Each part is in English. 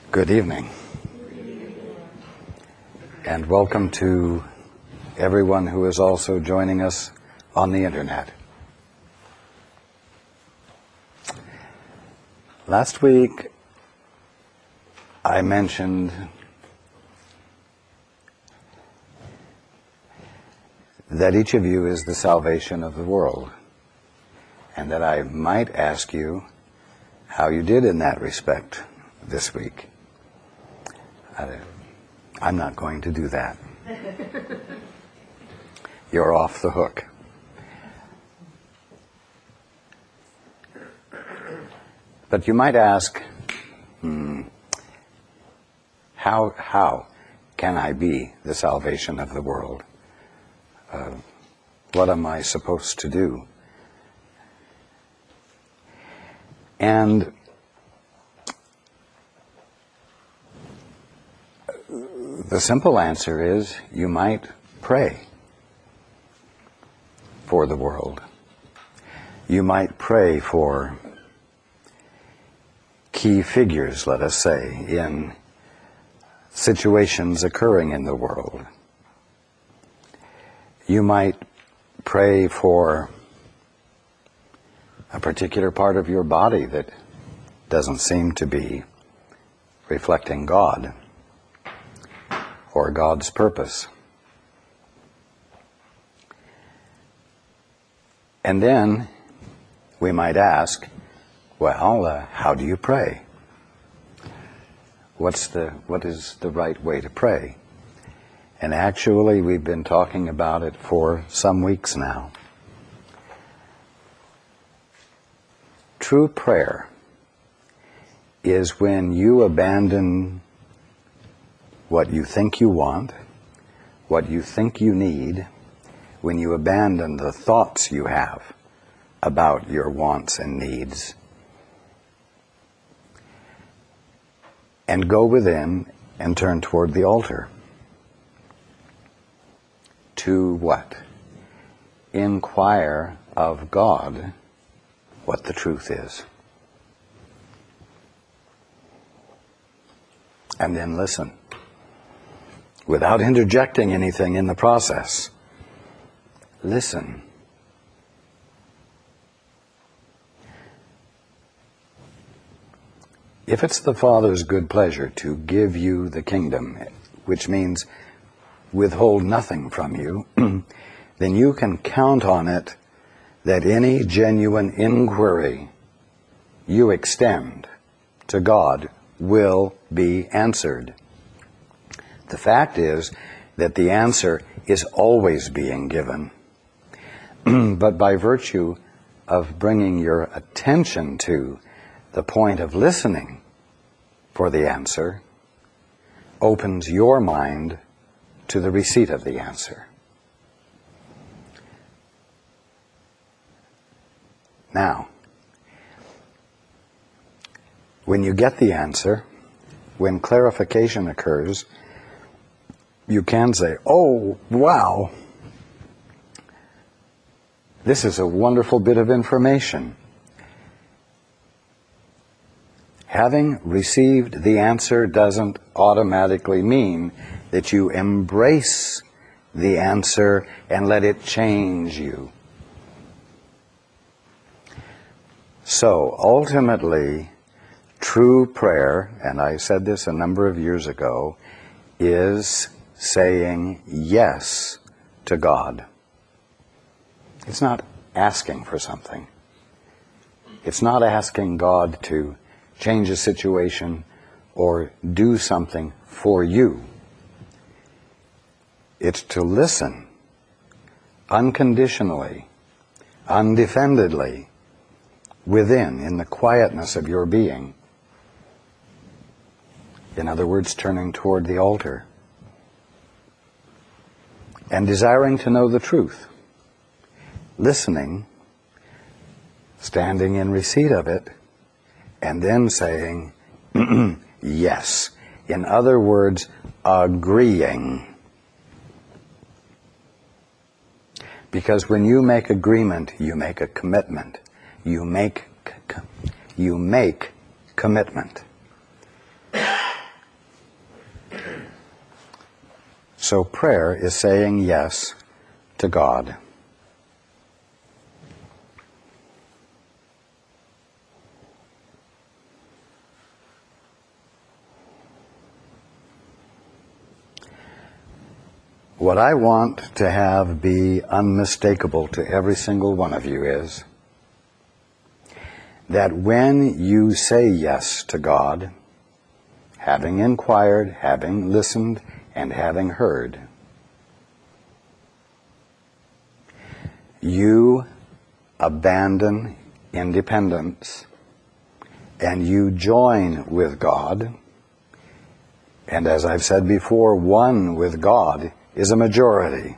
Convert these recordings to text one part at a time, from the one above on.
Good evening, and welcome to everyone who is also joining us on the internet. Last week, I mentioned that each of you is the salvation of the world, and that I might ask you how you did in that respect this week. I'm not going to do that. You're off the hook. But you might ask, how can I be the salvation of the world? What am I supposed to do? And the simple answer is you might pray for the world. You might pray for key figures, let us say, in situations occurring in the world. You might pray for a particular part of your body that doesn't seem to be reflecting God or God's purpose. And then we might ask, well, how do you pray? What is the right way to pray? And actually, we've been talking about it for some weeks now. True prayer is when you abandon what you think you want, what you think you need, when you abandon the thoughts you have about your wants and needs, and go within and turn toward the altar. To what? Inquire of God what the truth is. And then listen, without interjecting anything in the process. Listen. If it's the Father's good pleasure to give you the kingdom, which means withhold nothing from you, then you can count on it that any genuine inquiry you extend to God will be answered. The fact is that the answer is always being given. But by virtue of bringing your attention to the point of listening for the answer, opens your mind to the receipt of the answer. Now, when you get the answer, when clarification occurs, you can say, oh, wow, this is a wonderful bit of information. Having received the answer doesn't automatically mean that you embrace the answer and let it change you. So, ultimately, true prayer, and I said this a number of years ago, is saying yes to God. It's not asking for something. It's not asking God to change a situation or do something for you. It's to listen unconditionally, undefendedly, within, in the quietness of your being. In other words, turning toward the altar and desiring to know the truth. Listening, standing in receipt of it, and then saying, yes. In other words, agreeing. Because when you make agreement, you make a commitment. You make commitment. So prayer is saying yes to God. What I want to have be unmistakable to every single one of you is that when you say yes to God, having inquired, having listened, and having heard, you abandon independence and you join with God. And as I've said before, one with God is a majority.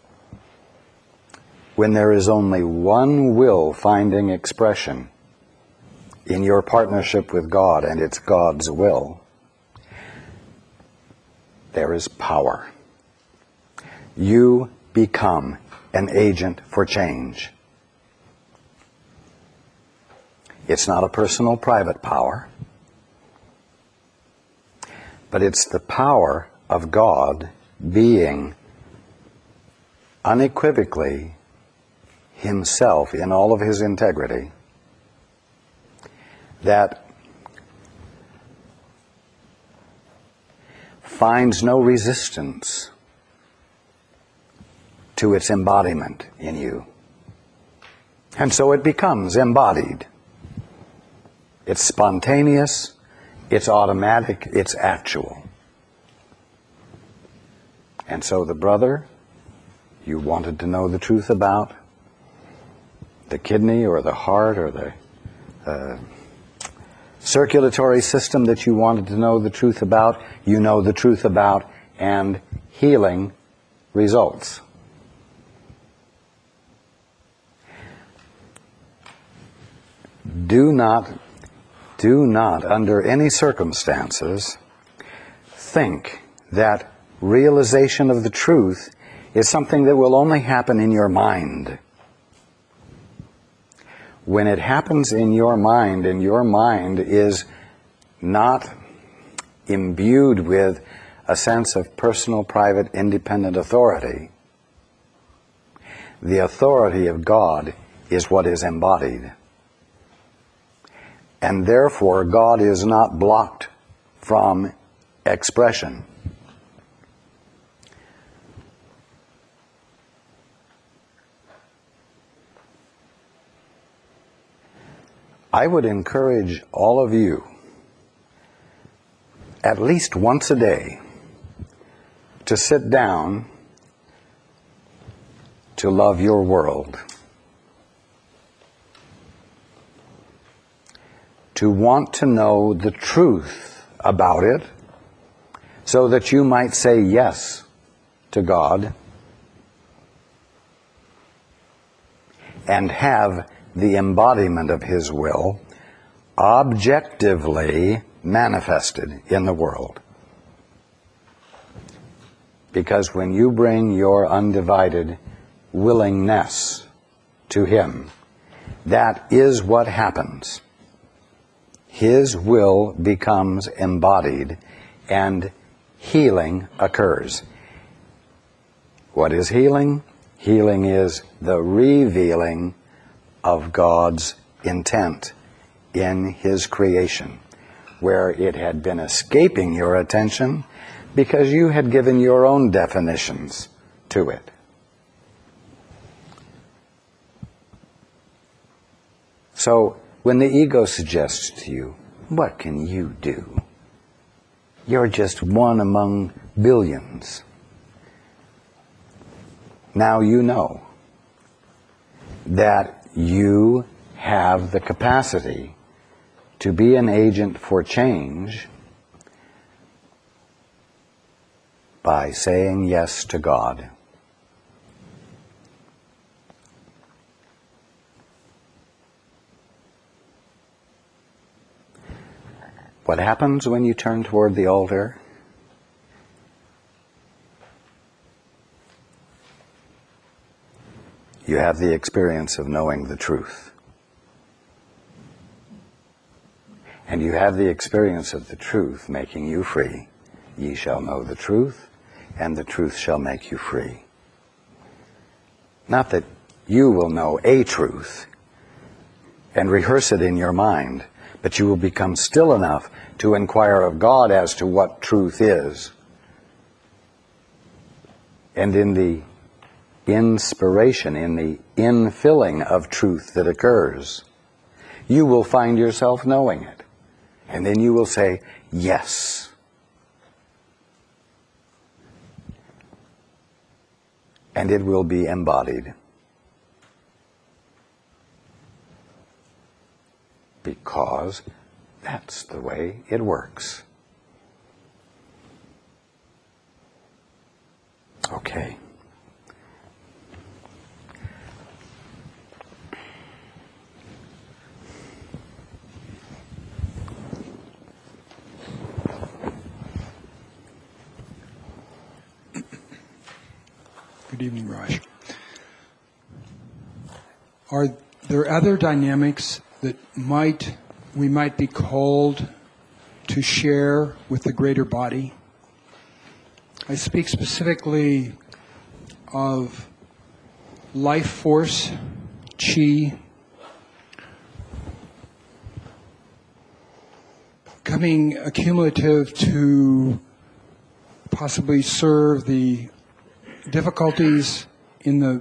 When there is only one will finding expression in your partnership with God, and it's God's will, there is power. You become an agent for change. It's not a personal, private power, but it's the power of God being unequivocally himself in all of his integrity that finds no resistance to its embodiment in you. And so it becomes embodied. It's spontaneous, it's automatic, it's actual. And so the brother you wanted to know the truth about, the kidney or the heart or the circulatory system that you wanted to know the truth about, you know the truth about, and healing results. Do not, under any circumstances, think that realization of the truth is something that will only happen in your mind. When it happens in your mind, and your mind is not imbued with a sense of personal, private, independent authority, the authority of God is what is embodied. And therefore, God is not blocked from expression. I would encourage all of you, at least once a day, to sit down to love your world, to want to know the truth about it, so that you might say yes to God and have the embodiment of his will objectively manifested in the world. Because when you bring your undivided willingness to him, that is what happens. His will becomes embodied and healing occurs. What is healing? Healing is the revealing of God's intent in his creation, where it had been escaping your attention because you had given your own definitions to it. So when the ego suggests to you, what can you do? You're just one among billions. Now you know that you have the capacity to be an agent for change by saying yes to God. What happens when you turn toward the altar? You have the experience of knowing the truth. And you have the experience of the truth making you free. Ye shall know the truth, and the truth shall make you free. Not that you will know a truth and rehearse it in your mind, but you will become still enough to inquire of God as to what truth is. And in the inspiration, in the infilling of truth that occurs, you will find yourself knowing it. And then you will say, yes. And it will be embodied. Because that's the way it works. Okay. Good evening, Raj. Are there other dynamics that we might be called to share with the greater body? I speak specifically of life force, chi, coming accumulative to possibly serve the difficulties in the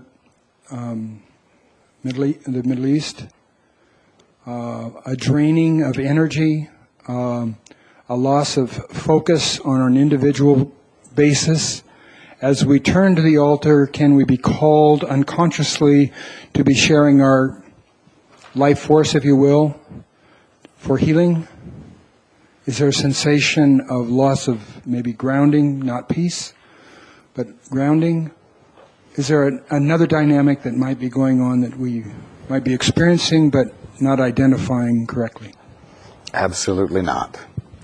Middle East, a draining of energy, a loss of focus on an individual basis. As we turn to the altar, can we be called unconsciously to be sharing our life force, if you will, for healing? Is there a sensation of loss of maybe grounding, not peace, but grounding? Is there another dynamic that might be going on that we might be experiencing but not identifying correctly? Absolutely not.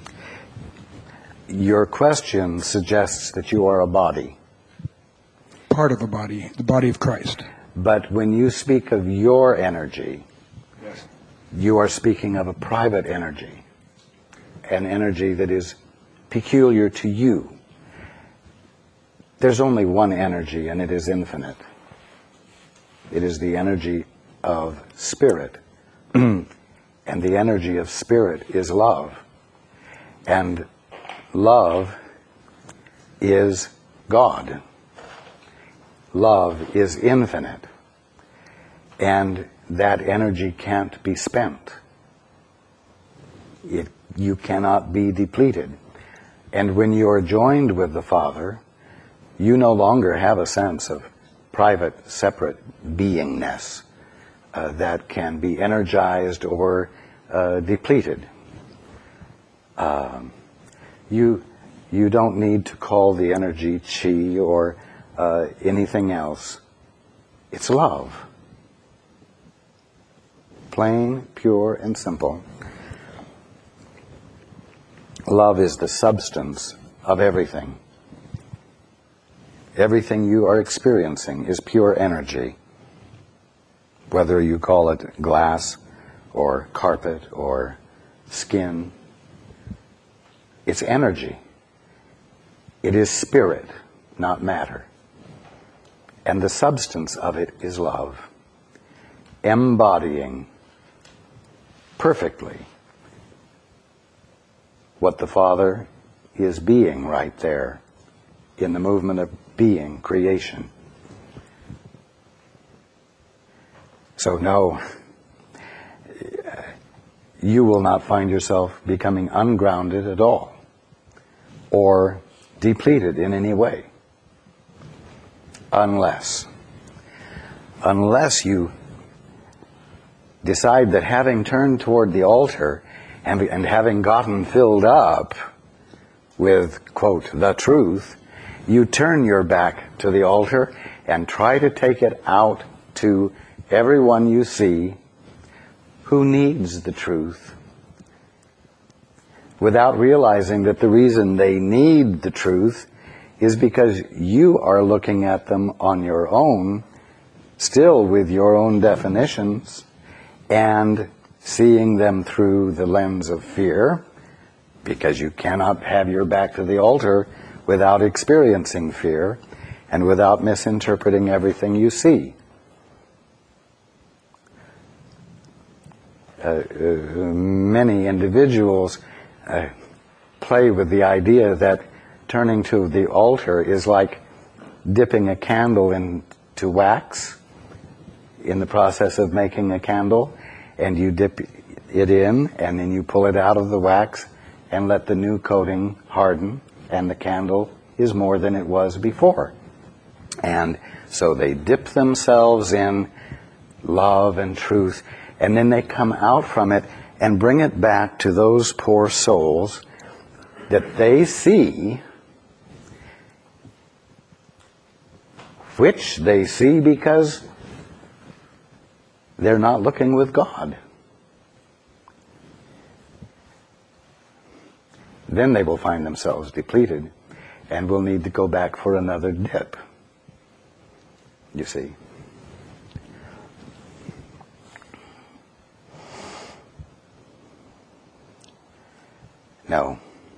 Your question suggests that you are a body. Part of a body, the body of Christ. But when you speak of your energy, Yes. you are speaking of a private energy, an energy that is peculiar to you. There's only one energy, and it is infinite. It is the energy of spirit. And the energy of spirit is love. And love is God. Love is infinite. And that energy can't be spent. You cannot be depleted. And when you are joined with the Father, you no longer have a sense of private, separate beingness that can be energized or depleted. You don't need to call the energy chi or anything else. It's love. Plain, pure, and simple. Love is the substance of everything. Everything you are experiencing is pure energy. Whether you call it glass or carpet or skin, it's energy. It is spirit, not matter. And the substance of it is love, embodying perfectly what the Father is being right there in the movement of being, creation. So no, you will not find yourself becoming ungrounded at all or depleted in any way unless you decide that having turned toward the altar and having gotten filled up with, quote, the truth, you turn your back to the altar and try to take it out to everyone you see who needs the truth, without realizing that the reason they need the truth is because you are looking at them on your own, still with your own definitions, and seeing them through the lens of fear, because you cannot have your back to the altar without experiencing fear, and without misinterpreting everything you see. Many individuals play with the idea that turning to the altar is like dipping a candle into wax in the process of making a candle, and you dip it in and then you pull it out of the wax and let the new coating harden, and the candle is more than it was before. And so they dip themselves in love and truth, and then they come out from it and bring it back to those poor souls that they see, which they see because they're not looking with God. Then they will find themselves depleted and will need to go back for another dip. You see. No.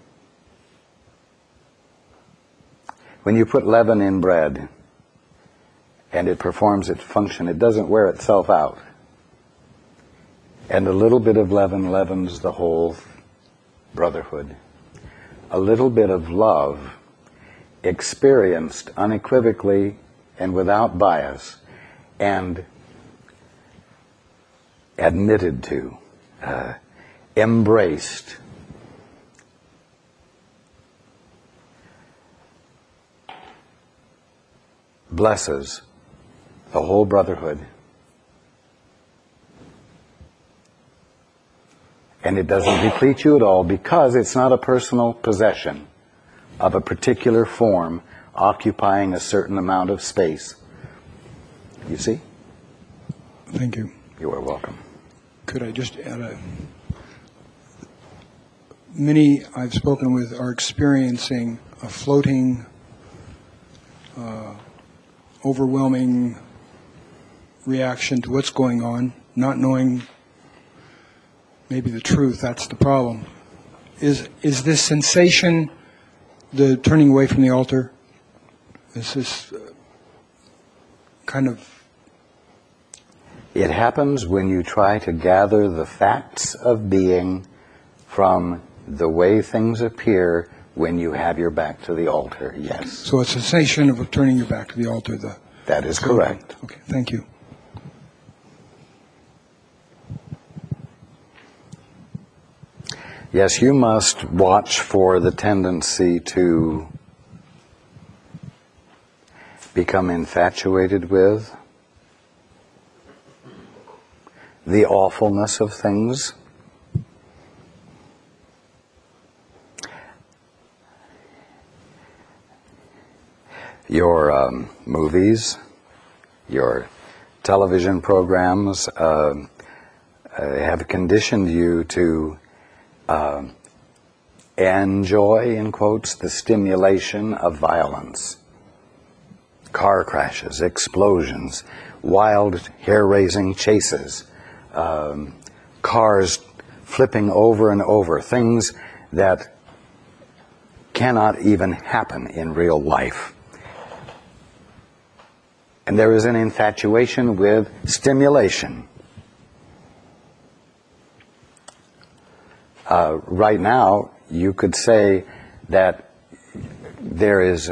When you put leaven in bread and it performs its function, it doesn't wear itself out. And a little bit of leaven leavens the whole brotherhood. A little bit of love, experienced unequivocally and without bias, and admitted to, embraced, blesses the whole brotherhood. And it doesn't deplete you at all, because it's not a personal possession of a particular form occupying a certain amount of space. You see? Thank you. You are welcome. Could I just add many I've spoken with are experiencing a floating, overwhelming reaction to what's going on, not knowing maybe the truth. That's the problem. Is this sensation the turning away from the altar? Is this kind of... It happens when you try to gather the facts of being from the way things appear when you have your back to the altar, yes. So a sensation of turning your back to the altar. That is correct. Okay, thank you. Yes, you must watch for the tendency to become infatuated with the awfulness of things. Your movies, your television programs have conditioned you to enjoy, in quotes, the stimulation of violence. Car crashes, explosions, wild, hair-raising chases, cars flipping over and over, things that cannot even happen in real life. And there is an infatuation with stimulation. Right now, you could say that there is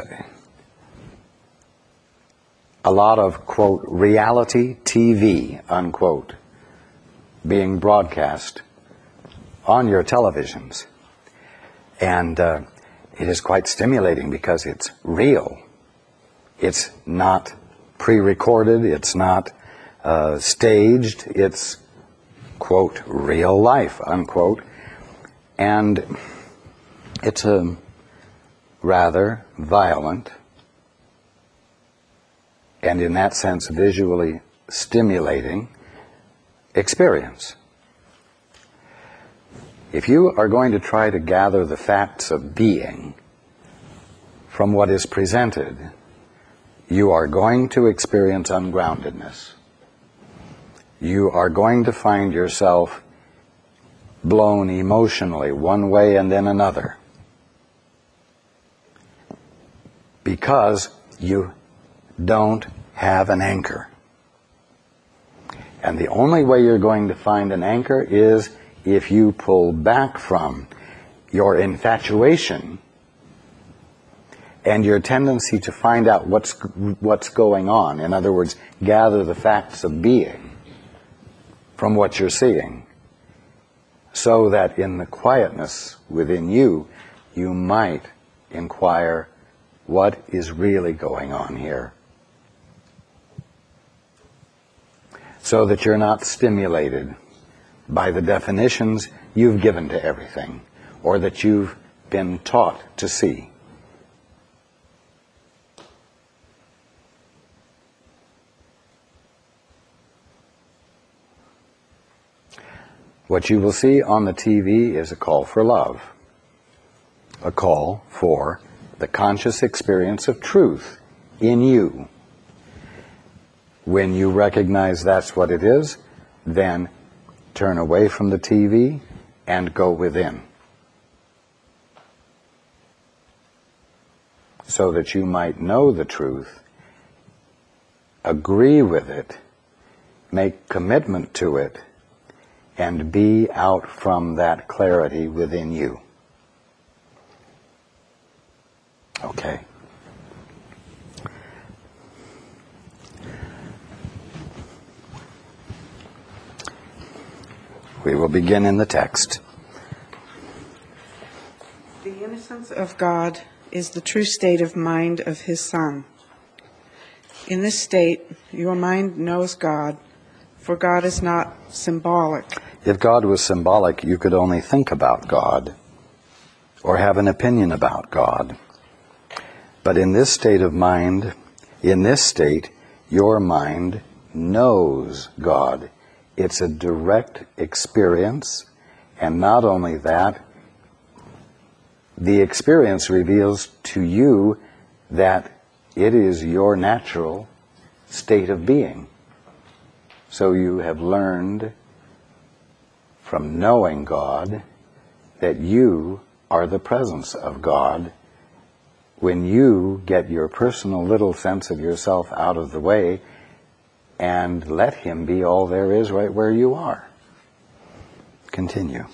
a lot of, quote, reality TV, unquote, being broadcast on your televisions. And it is quite stimulating because it's real. It's not pre-recorded. It's not staged. It's, quote, real life, unquote. And it's a rather violent and, in that sense, visually stimulating experience. If you are going to try to gather the facts of being from what is presented, you are going to experience ungroundedness. You are going to find yourself blown emotionally one way and then another. because you don't have an anchor. And the only way you're going to find an anchor is if you pull back from your infatuation and your tendency to find out what's going on. In other words, gather the facts of being from what you're seeing, so that in the quietness within you, you might inquire, what is really going on here? So that you're not stimulated by the definitions you've given to everything, or that you've been taught to see. What you will see on the TV is a call for love, a call for the conscious experience of truth in you. When you recognize that's what it is, then turn away from the TV and go within, so that you might know the truth, agree with it, make commitment to it, and be out from that clarity within you. Okay. We will begin in the text. The innocence of God is the true state of mind of His Son. In this state, your mind knows God, for God is not symbolic. If God was symbolic, you could only think about God or have an opinion about God. But in this state of mind, in this state, your mind knows God. It's a direct experience, and not only that, the experience reveals to you that it is your natural state of being. So you have learned from knowing God that you are the presence of God. When you get your personal little sense of yourself out of the way and let Him be all there is right where you are. Continue.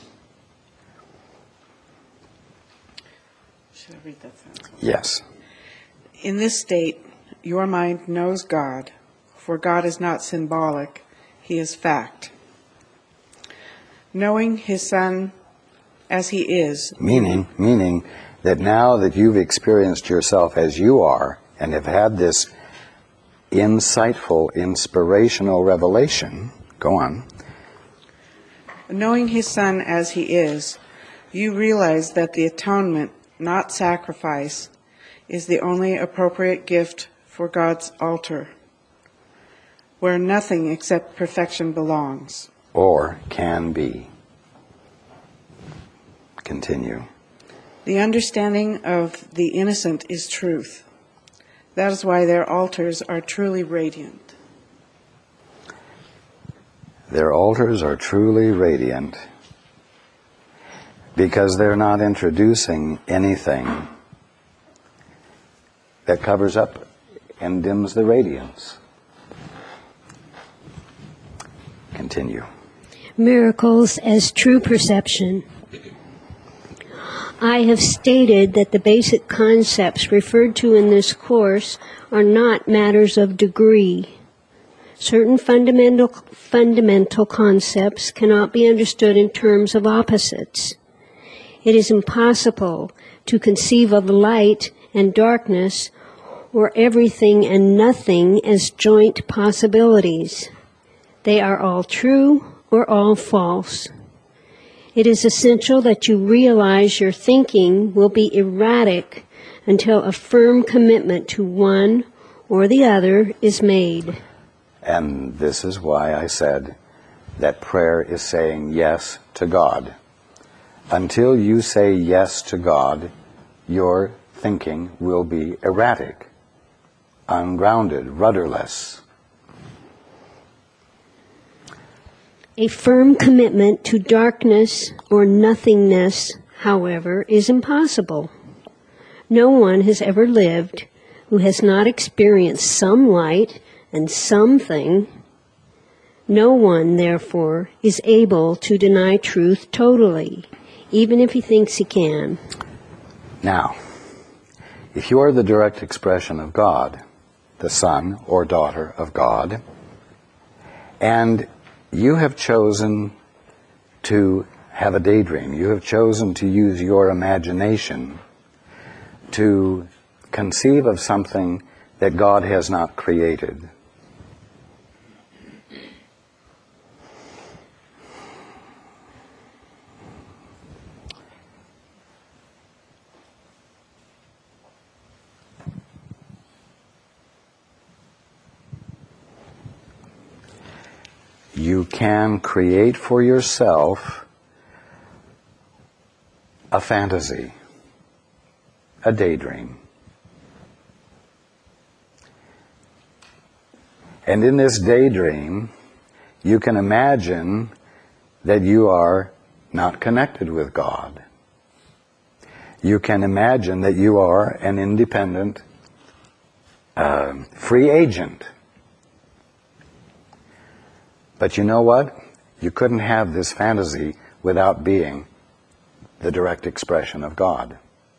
Should I read that sentence? Yes. In this state, your mind knows God, for God is not symbolic, He is fact. Knowing His Son as He is. Meaning that now that you've experienced yourself as you are and have had this insightful, inspirational revelation, go on. Knowing His Son as He is, you realize that the atonement, not sacrifice, is the only appropriate gift for God's altar, where nothing except perfection belongs. Or can be. Continue. The understanding of the innocent is truth. That is why their altars are truly radiant. Their altars are truly radiant because they're not introducing anything that covers up and dims the radiance. Continue. Miracles as true perception. I have stated that the basic concepts referred to in this course are not matters of degree. Certain fundamental concepts cannot be understood in terms of opposites. It is impossible to conceive of light and darkness or everything and nothing as joint possibilities. They are all true or all false. It is essential that you realize your thinking will be erratic until a firm commitment to one or the other is made. And this is why I said that prayer is saying yes to God. Until you say yes to God, your thinking will be erratic, ungrounded, rudderless. A firm commitment to darkness or nothingness, however, is impossible. No one has ever lived who has not experienced some light and something, no one, therefore, is able to deny truth totally, even if he thinks he can. Now, if you are the direct expression of God, the son or daughter of God, and you have chosen to have a daydream, you have chosen to use your imagination to conceive of something that God has not created, you can create for yourself a fantasy, a daydream. And in this daydream, you can imagine that you are not connected with God. You can imagine that you are an independent, free agent. But you know what? You couldn't have this fantasy without being the direct expression of God.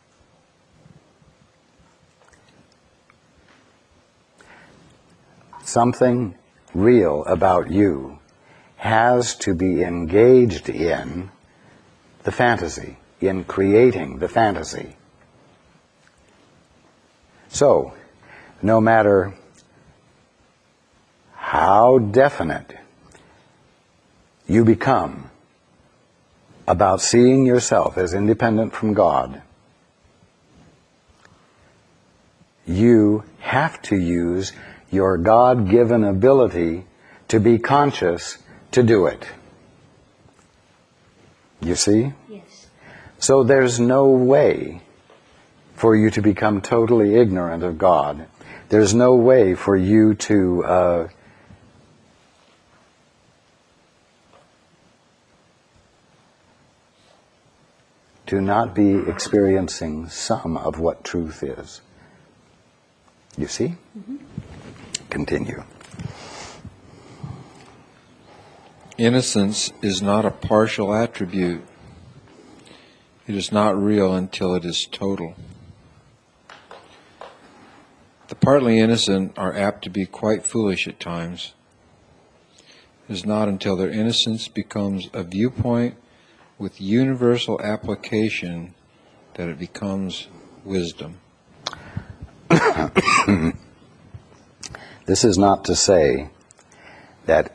Something real about you has to be engaged in the fantasy, in creating the fantasy. So, no matter how definite you become about seeing yourself as independent from God, you have to use your God-given ability to be conscious to do it. You see? Yes. So there's no way for you to become totally ignorant of God. There's no way for you to not be experiencing some of what truth is. You see? Mm-hmm. Continue. Innocence is not a partial attribute. It is not real until it is total. The partly innocent are apt to be quite foolish at times. It is not until their innocence becomes a viewpoint with universal application that it becomes wisdom. This is not to say that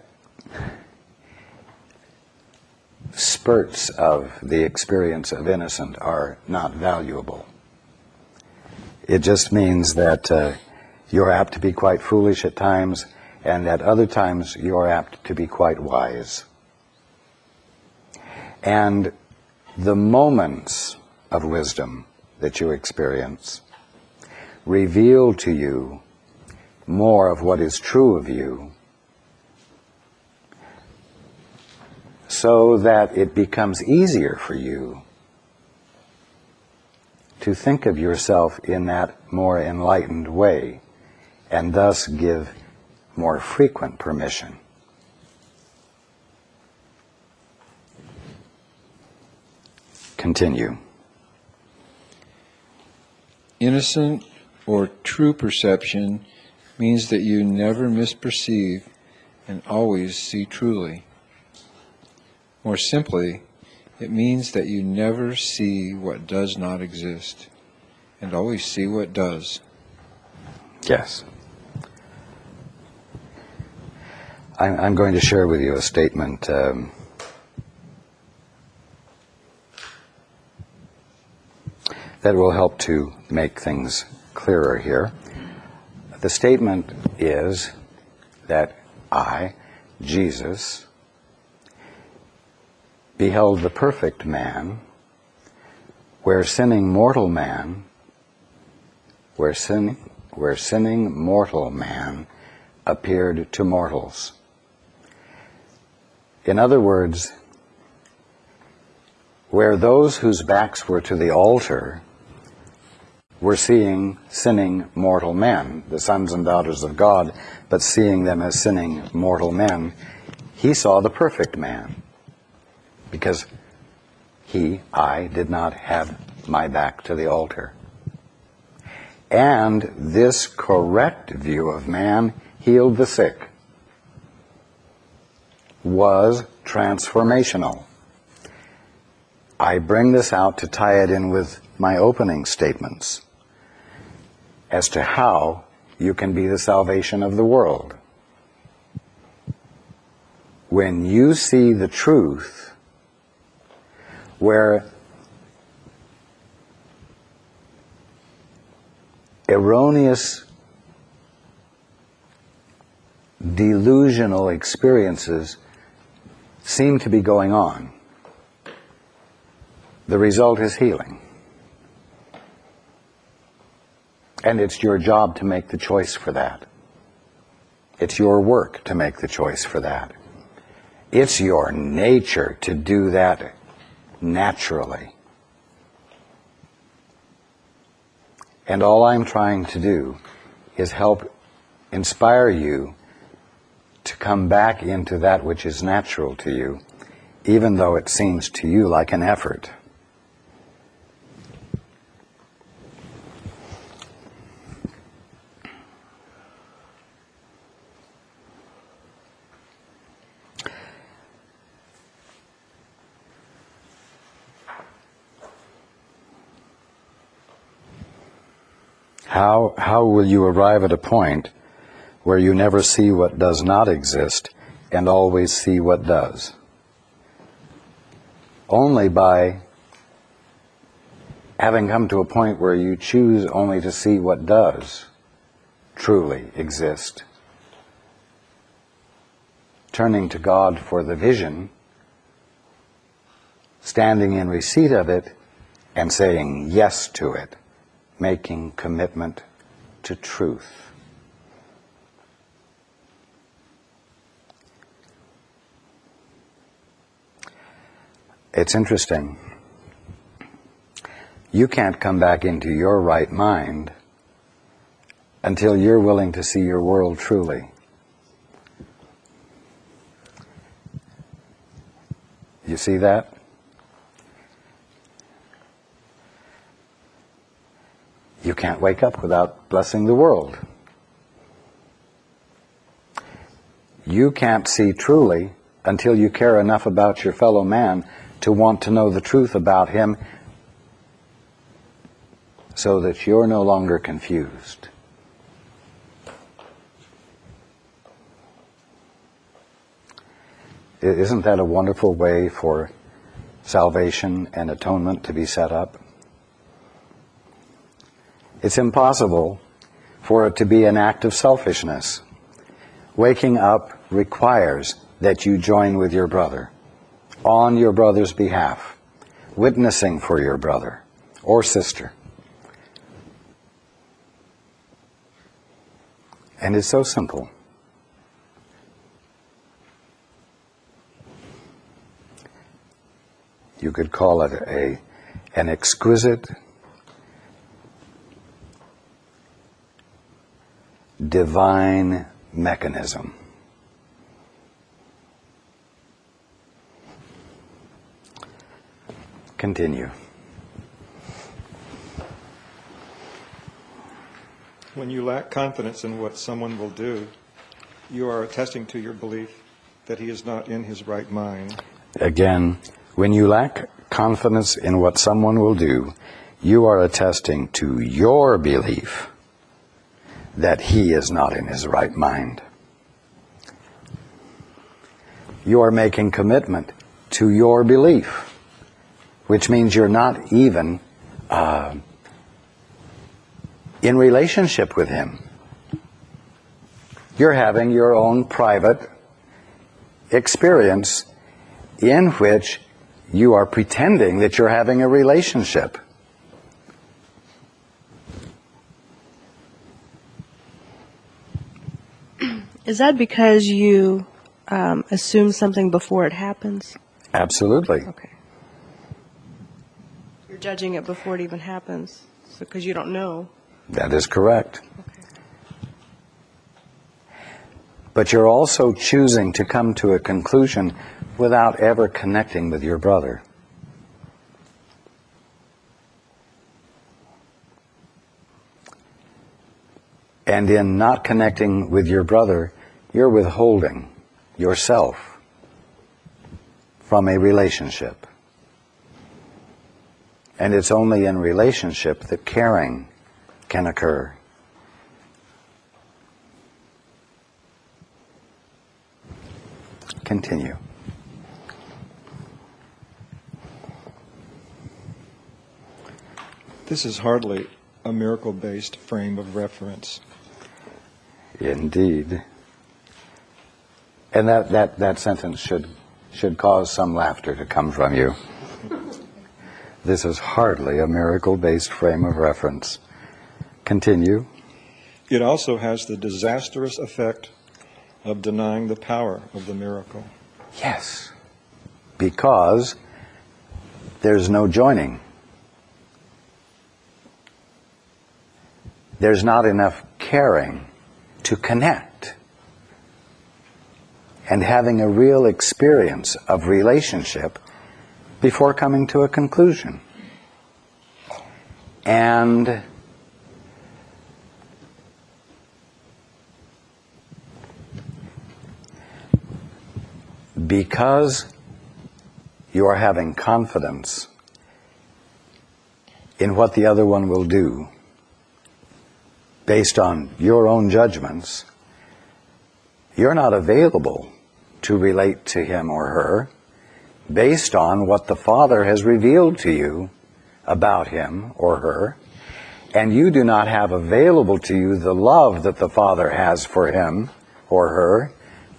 spurts of the experience of innocence are not valuable. It just means that you're apt to be quite foolish at times, and at other times you're apt to be quite wise. And the moments of wisdom that you experience reveal to you more of what is true of you, so that it becomes easier for you to think of yourself in that more enlightened way, and thus give more frequent permission. Continue. Innocent or true perception means that you never misperceive and always see truly. More simply, it means that you never see what does not exist and always see what does. Yes. I'm going to share with you a statement that will help to make things clearer here. The statement is that I, Jesus, beheld the perfect man where sinning mortal man appeared to mortals. In other words, where those whose backs were to the altar were seeing sinning mortal men, the sons and daughters of God, but seeing them as sinning mortal men, he saw the perfect man. Because I did not have my back to the altar. And this correct view of man healed the sick, was transformational. I bring this out to tie it in with my opening statements as to how you can be the salvation of the world. When you see the truth where erroneous, delusional experiences seem to be going on, the result is healing. And it's your job to make the choice for that. It's your work to make the choice for that. It's your nature to do that naturally. And all I'm trying to do is help inspire you to come back into that which is natural to you, even though it seems to you like an effort. How will you arrive at a point where you never see what does not exist and always see what does? Only by having come to a point where you choose only to see what does truly exist. Turning to God for the vision, standing in receipt of it, and saying yes to it. Making commitment to truth. It's interesting. You can't come back into your right mind until you're willing to see your world truly. You see that? You can't wake up without blessing the world. You can't see truly until you care enough about your fellow man to want to know the truth about him so that you're no longer confused. Isn't that a wonderful way for salvation and atonement to be set up? It's impossible for it to be an act of selfishness. Waking up requires that you join with your brother on your brother's behalf, witnessing for your brother or sister. And it's so simple. You could call it an exquisite, divine mechanism. Continue. When you lack confidence in what someone will do, you are attesting to your belief that he is not in his right mind. Again, when you lack confidence in what someone will do, you are attesting to your belief that he is not in his right mind. You are making commitment to your belief, which means you're not even in relationship with him. You're having your own private experience in which you are pretending that you're having a relationship. Is that because you assume something before it happens? Absolutely. Okay. You're judging it before it even happens. Because you don't know. That is correct. But you're also choosing to come to a conclusion without ever connecting with your brother. And in not connecting with your brother, you're withholding yourself from a relationship. And it's only in relationship that caring can occur. Continue. This is hardly a miracle-based frame of reference. Indeed. And that sentence should cause some laughter to come from you. This is hardly a miracle-based frame of reference. Continue. It also has the disastrous effect of denying the power of the miracle. Yes. Because there's no joining. There's not enough caring to connect and having a real experience of relationship before coming to a conclusion. And because you are having confidence in what the other one will do based on your own judgments, you're not available to relate to him or her based on what the Father has revealed to you about him or her, and you do not have available to you the love that the Father has for him or her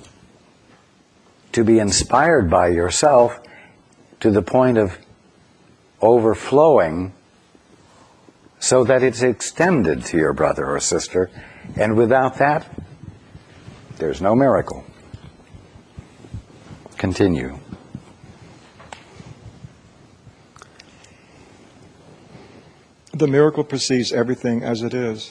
to be inspired by yourself to the point of overflowing so that it's extended to your brother or sister, and without that, there's no miracle. Continue. The miracle perceives everything as it is.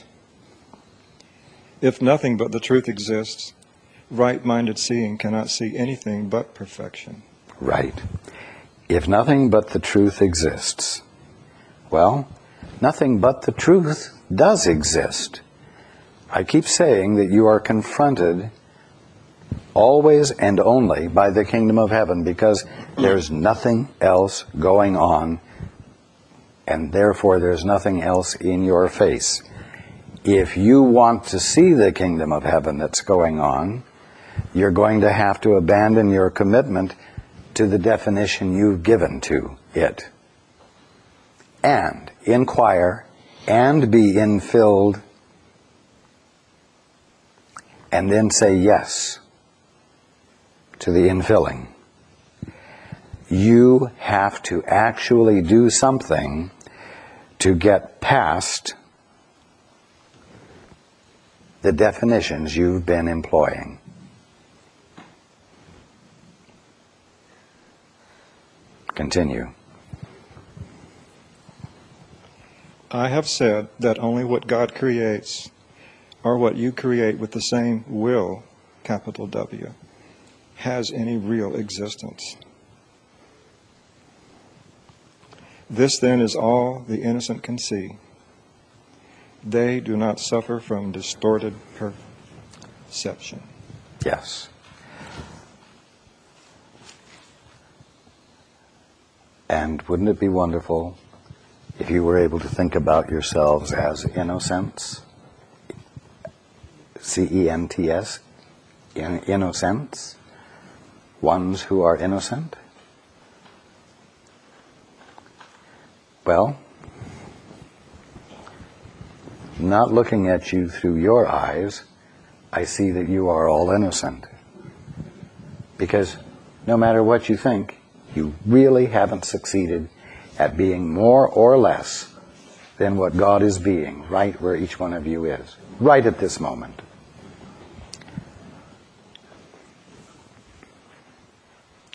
If nothing but the truth exists, right-minded seeing cannot see anything but perfection. Right. If nothing but the truth exists, well, nothing but the truth does exist. I keep saying that you are confronted always and only by the kingdom of heaven because there's nothing else going on, and therefore there's nothing else in your face. If you want to see the kingdom of heaven that's going on, you're going to have to abandon your commitment to the definition you've given to it, and inquire and be infilled, and then say yes to the infilling. You have to actually do something to get past the definitions you've been employing. Continue. I have said that only what God creates, or what you create with the same will, capital W, has any real existence. This then is all the innocent can see. They do not suffer from distorted perception. Yes. And wouldn't it be wonderful if you were able to think about yourselves as innocents? C-E-N-T-S? Innocents? Ones who are innocent? Well, not looking at you through your eyes, I see that you are all innocent. Because no matter what you think, you really haven't succeeded at being more or less than what God is being, right where each one of you is, right at this moment.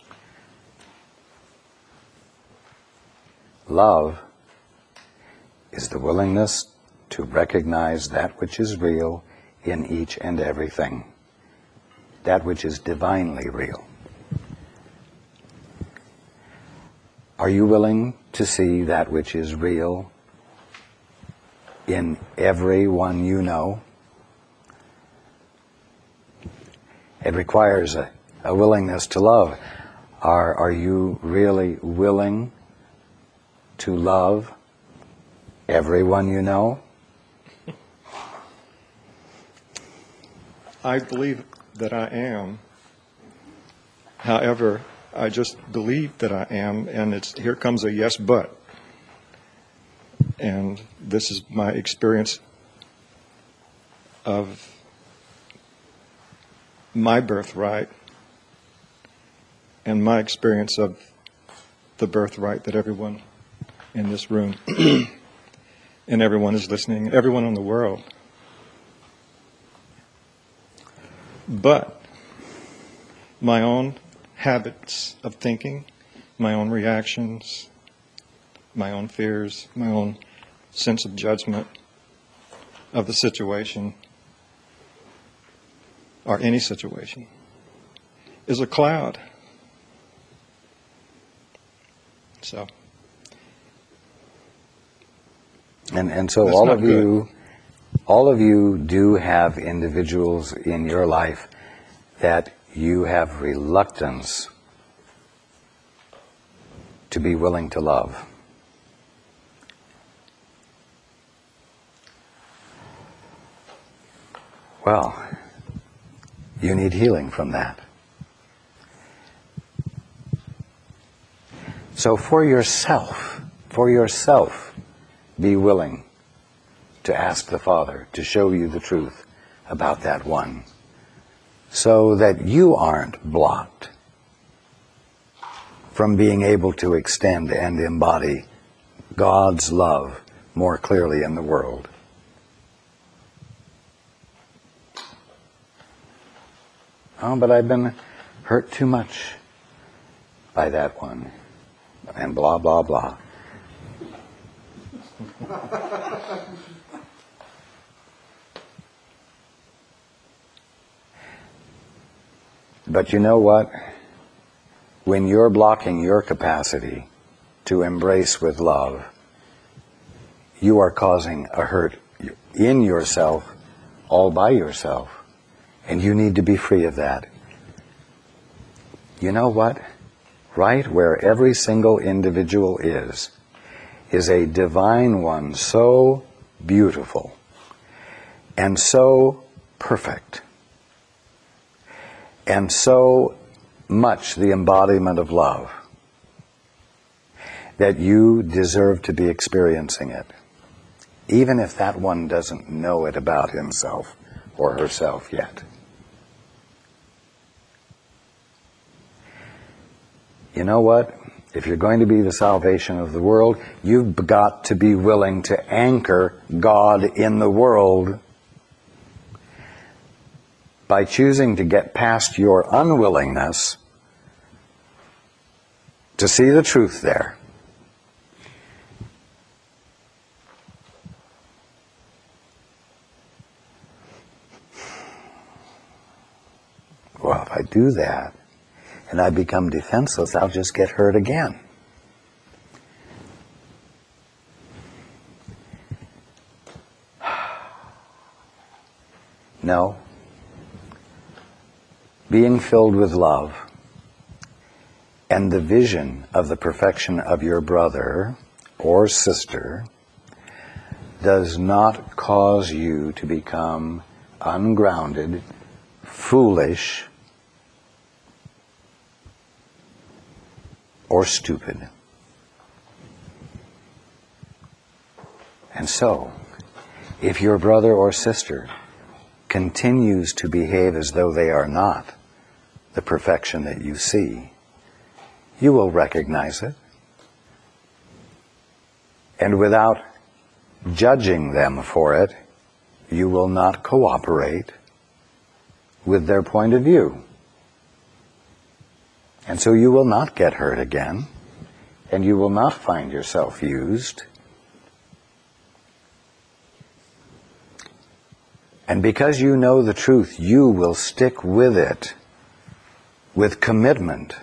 Love is the willingness to recognize that which is real in each and everything, that which is divinely real. Are you willing to see that which is real in everyone you know? It requires a willingness to love. Are you really willing to love everyone you know? I believe that I am. However, I just believe that I am, and here comes a yes, but. And this is my experience of my birthright and my experience of the birthright that everyone in this room and everyone is listening, everyone in the world. But my own habits of thinking, my own reactions, my own fears, my own sense of judgment of the situation, or any situation, is a cloud. So. And so all of you do have individuals in your life that you have reluctance to be willing to love. Well, you need healing from that. So for yourself, be willing to ask the Father to show you the truth about that one, so that you aren't blocked from being able to extend and embody God's love more clearly in the world. Oh, but I've been hurt too much by that one, and blah, blah, blah. But you know what? When you're blocking your capacity to embrace with love, you are causing a hurt in yourself, all by yourself. And you need to be free of that. You know what? Right where every single individual is a divine one, so beautiful and so perfect and so much the embodiment of love that you deserve to be experiencing it, even if that one doesn't know it about himself or herself yet. You know what? If you're going to be the salvation of the world, you've got to be willing to anchor God in the world by choosing to get past your unwillingness to see the truth there. Well, if I do that, and I become defenseless, I'll just get hurt again. No. Being filled with love and the vision of the perfection of your brother or sister does not cause you to become ungrounded, foolish, or stupid. And so, if your brother or sister continues to behave as though they are not the perfection that you see, you will recognize it. And without judging them for it, you will not cooperate with their point of view. And so you will not get hurt again, and you will not find yourself used. And because you know the truth, you will stick with it with commitment.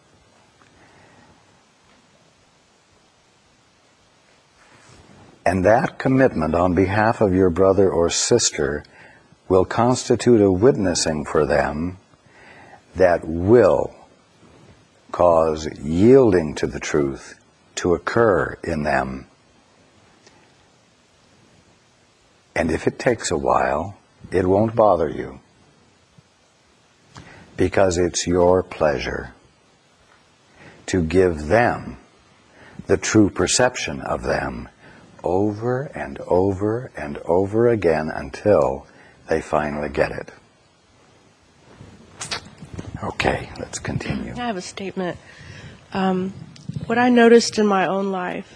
And that commitment on behalf of your brother or sister will constitute a witnessing for them that will cause yielding to the truth to occur in them. And if it takes a while, it won't bother you, because it's your pleasure to give them the true perception of them over and over and over again until they finally get it. Okay, let's continue. I have a statement. What I noticed in my own life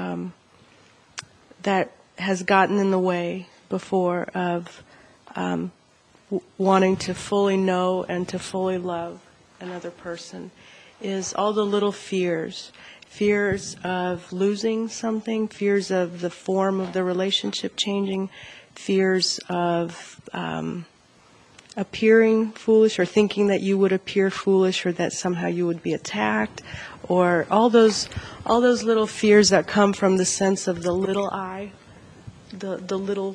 that has gotten in the way before of wanting to fully know and to fully love another person is all the little fears. Fears of losing something, fears of the form of the relationship changing, fears of appearing foolish or thinking that you would appear foolish or that somehow you would be attacked, or all those little fears that come from the sense of the little I, the little,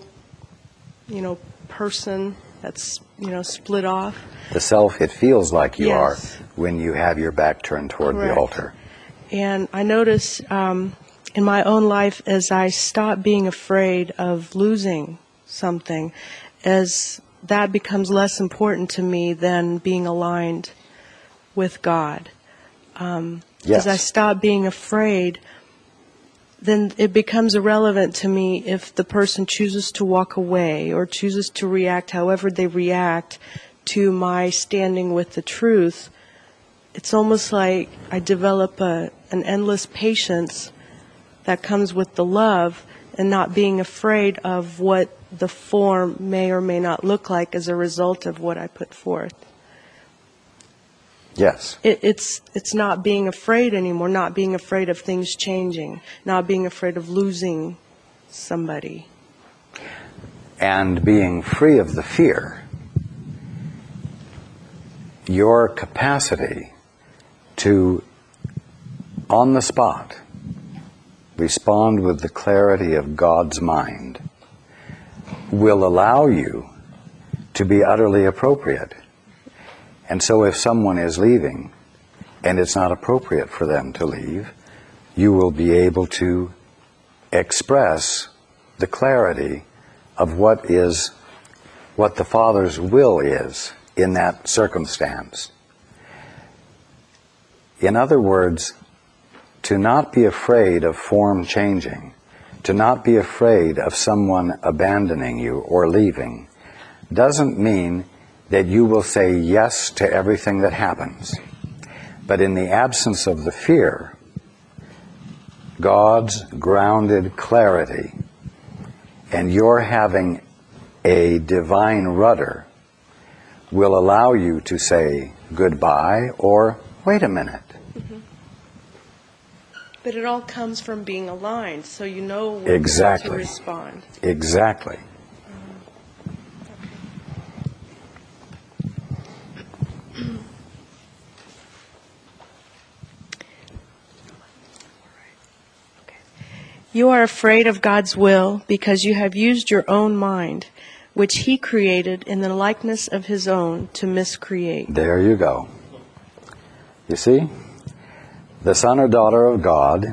person that's, split off. The self it feels like you Yes. are when you have your back turned toward Correct. the altar. And I notice in my own life, as I stop being afraid of losing something, as that becomes less important to me than being aligned with God. Yes. As I stop being afraid, then it becomes irrelevant to me if the person chooses to walk away or chooses to react however they react to my standing with the truth. It's almost like I develop an endless patience that comes with the love and not being afraid of what the form may or may not look like as a result of what I put forth. Yes. It's not being afraid anymore, not being afraid of things changing, not being afraid of losing somebody. And being free of the fear, your capacity to, on the spot, respond with the clarity of God's mind will allow you to be utterly appropriate. And so if someone is leaving and it's not appropriate for them to leave, you will be able to express the clarity of what the Father's will is in that circumstance. In other words, to not be afraid of form changing, to not be afraid of someone abandoning you or leaving, doesn't mean that you will say yes to everything that happens. But in the absence of the fear, God's grounded clarity, and your having a divine rudder, will allow you to say goodbye or wait a minute. But it all comes from being aligned, so you know when Exactly. to respond. Exactly. You are afraid of God's will because you have used your own mind, which He created in the likeness of His own, to miscreate. There you go. You see? The son or daughter of God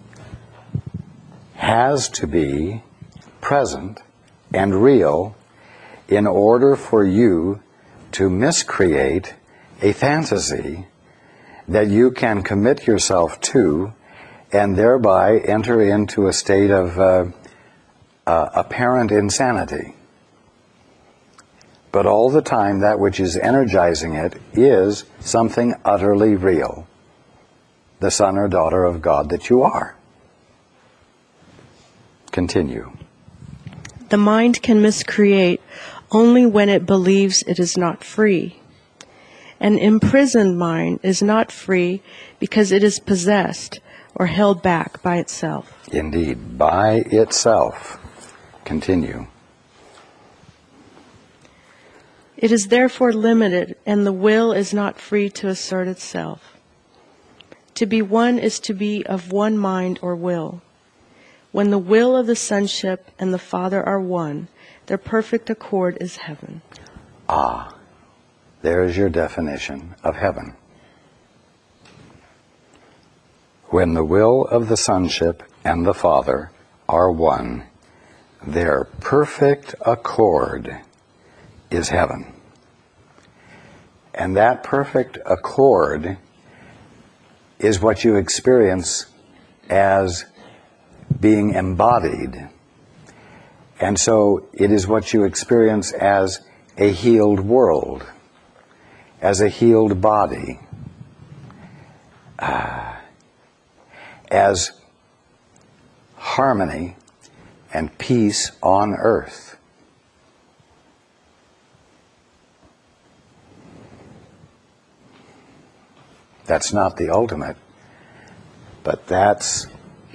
has to be present and real in order for you to miscreate a fantasy that you can commit yourself to and thereby enter into a state of apparent insanity. But all the time, that which is energizing it is something utterly real, the son or daughter of God that you are. Continue. The mind can miscreate only when it believes it is not free. An imprisoned mind is not free because it is possessed or held back by itself. Indeed, by itself. Continue. It is therefore limited, and the will is not free to assert itself. To be one is to be of one mind or will. When the will of the sonship and the Father are one, their perfect accord is heaven. Ah, there is your definition of heaven. When the will of the sonship and the Father are one, their perfect accord is heaven. And that perfect accord is what you experience as being embodied. And so it is what you experience as a healed world, as a healed body, as harmony and peace on earth. That's not the ultimate, but that's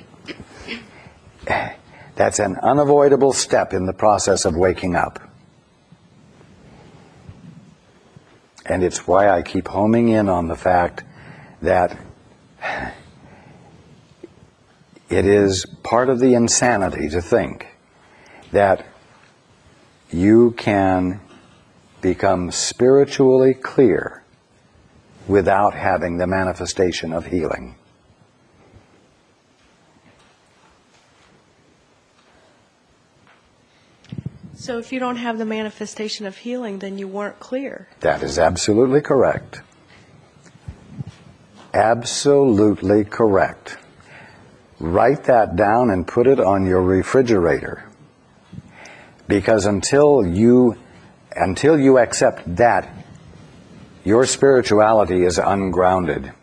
an unavoidable step in the process of waking up. And it's why I keep homing in on the fact that it is part of the insanity to think that you can become spiritually clear without having the manifestation of healing. So if you don't have the manifestation of healing, then you weren't clear. That is absolutely correct. Absolutely correct. Write that down and put it on your refrigerator. Because until you accept that, your spirituality is ungrounded.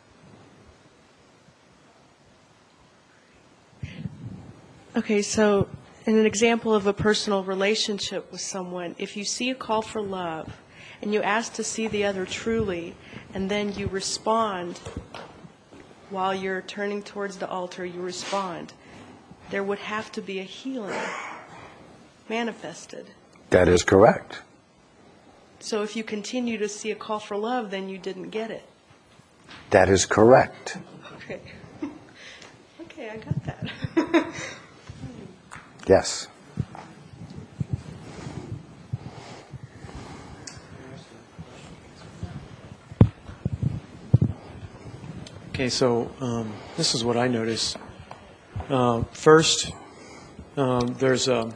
Okay, so in an example of a personal relationship with someone, if you see a call for love and you ask to see the other truly, and then you respond while you're turning towards the altar, you respond, there would have to be a healing manifested. That is correct. So if you continue to see a call for love, then you didn't get it. That is correct. Okay. Okay, I got that. Yes. Okay, so this is what I notice. First, there's an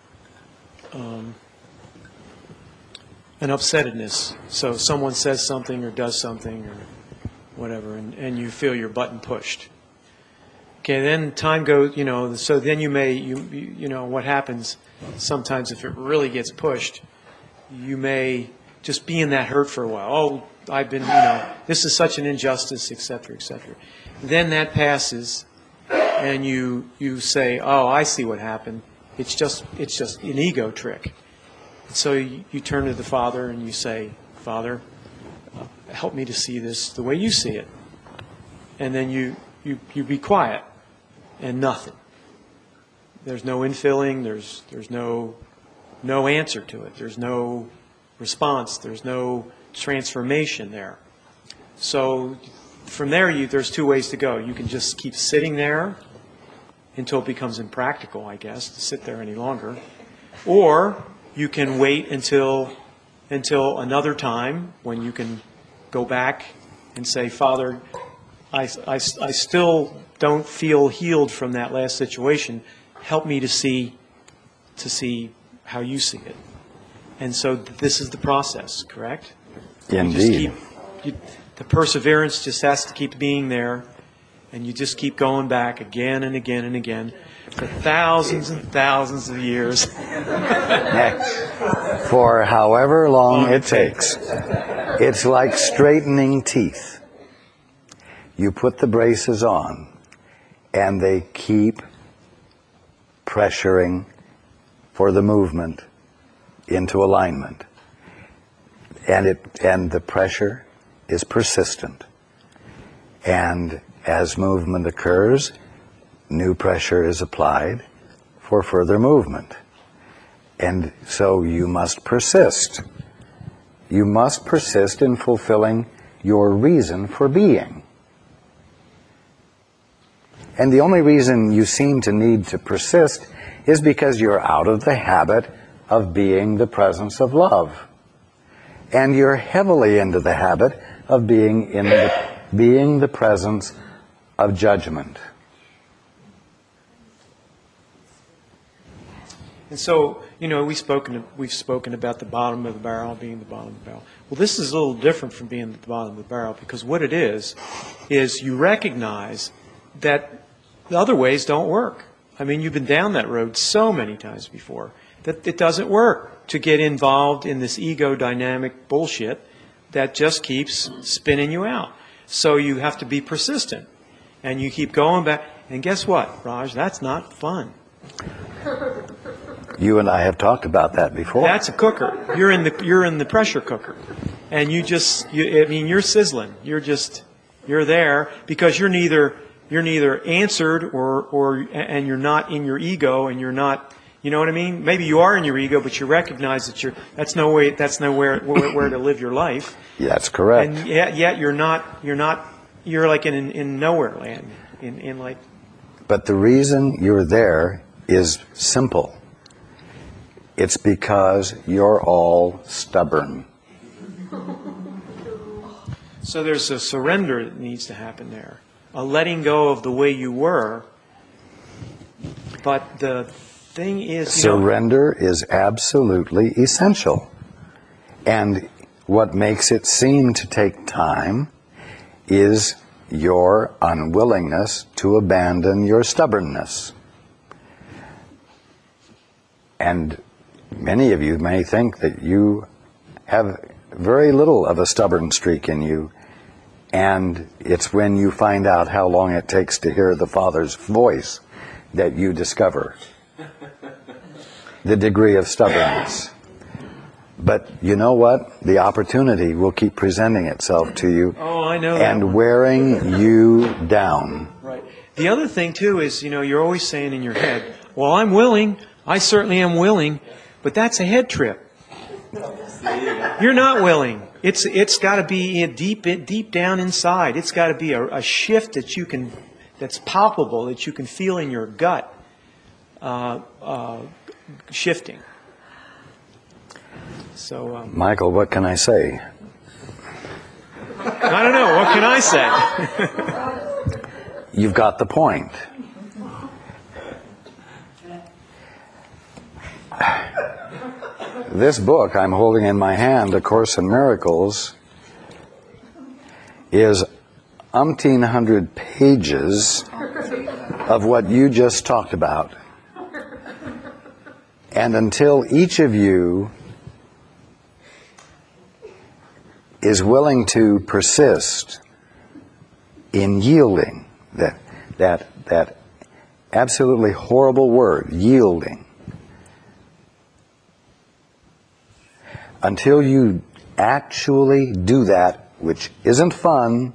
upsettedness. So someone says something or does something or whatever, and you feel your button pushed. Okay, then time goes, so then you may, what happens sometimes if it really gets pushed, you may just be in that hurt for a while. Oh, I've been, this is such an injustice, et cetera, et cetera. Then that passes, and you say, oh, I see what happened. It's just an ego trick. And so you turn to the Father and you say, Father, help me to see this the way you see it. And then you be quiet and nothing. There's no infilling. There's no answer to it. There's no response. There's no transformation there. So from there, there's two ways to go. You can just keep sitting there until it becomes impractical, I guess, to sit there any longer. Or you can wait until another time when you can go back and say, Father, I still don't feel healed from that last situation. Help me to see how you see it. And so this is the process, correct? Indeed. The perseverance just has to keep being there, and you just keep going back again and again and again for thousands and thousands of years. For however long it takes. It's like straightening teeth. You put the braces on, and they keep pressuring for the movement into alignment. And the pressure is persistent. And as movement occurs, new pressure is applied for further movement. And so you must persist. You must persist in fulfilling your reason for being. And the only reason you seem to need to persist is because you're out of the habit of being the presence of love. And you're heavily into the habit of being the presence of judgment. And so, we've spoken about the bottom of the barrel being the bottom of the barrel. Well, this is a little different from being at the bottom of the barrel, because what it is you recognize that the other ways don't work. I mean, you've been down that road so many times before that it doesn't work to get involved in this ego dynamic bullshit that just keeps spinning you out. So you have to be persistent. And you keep going back. And guess what, Raj? That's not fun. You and I have talked about that before. That's a cooker. You're in the pressure cooker. And you're sizzling. You're there because you're neither answered and you're not in your ego, and you're not, you know what I mean? Maybe you are in your ego, but you recognize that that's nowhere to live your life. Yeah, that's correct. And yet you're like in nowhere land, in like. But the reason you're there is simple. It's because you're all stubborn. So there's a surrender that needs to happen there. A letting go of the way you were. But the thing is... Surrender is absolutely essential. And what makes it seem to take time is your unwillingness to abandon your stubbornness. And many of you may think that you have very little of a stubborn streak in you, and it's when you find out how long it takes to hear the Father's voice that you discover the degree of stubbornness. But you know what? The opportunity will keep presenting itself to you. Oh, I know that and one. wearing you down. Right. The other thing, too, is, you're always saying in your head, well, I'm willing. I certainly am willing. But that's a head trip. You're not willing. It's got to be deep down inside. It's got to be a shift that's palpable, that you can feel in your gut, shifting. So, Michael, what can I say? I don't know. What can I say? You've got the point. This book I'm holding in my hand, A Course in Miracles, is umpteen hundred pages of what you just talked about. And until each of you is willing to persist in yielding, that absolutely horrible word, yielding, until you actually do that, which isn't fun,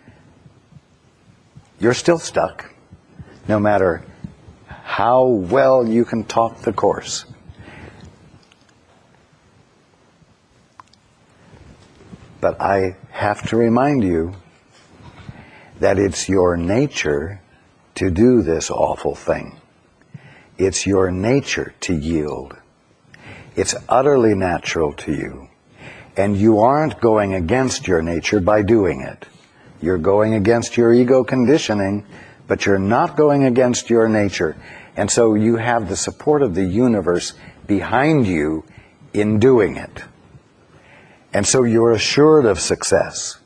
you're still stuck, no matter how well you can talk the Course. But I have to remind you that it's your nature to do this awful thing. It's your nature to yield. It's utterly natural to you. And you aren't going against your nature by doing it. You're going against your ego conditioning, but you're not going against your nature. And so you have the support of the universe behind you in doing it. And so you're assured of success.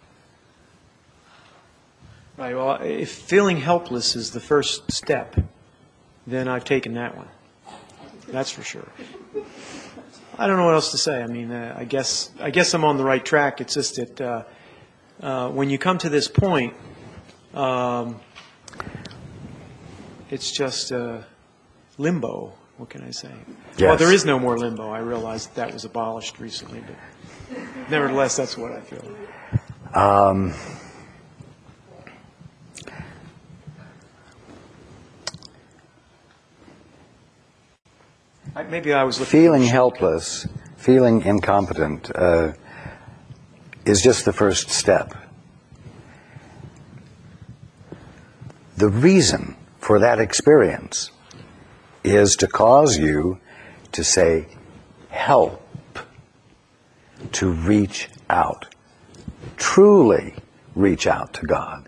Right. Well, if feeling helpless is the first step, then I've taken that one. That's for sure. I don't know what else to say. I mean, I guess I'm on the right track. It's just that when you come to this point, it's just limbo. What can I say? Yes. Well, there is no more limbo. I realized that was abolished recently, but nevertheless, that's what I feel. Feeling helpless feeling incompetent is just the first step. The reason for that experience is to cause you to say, help, to reach out, truly reach out to God.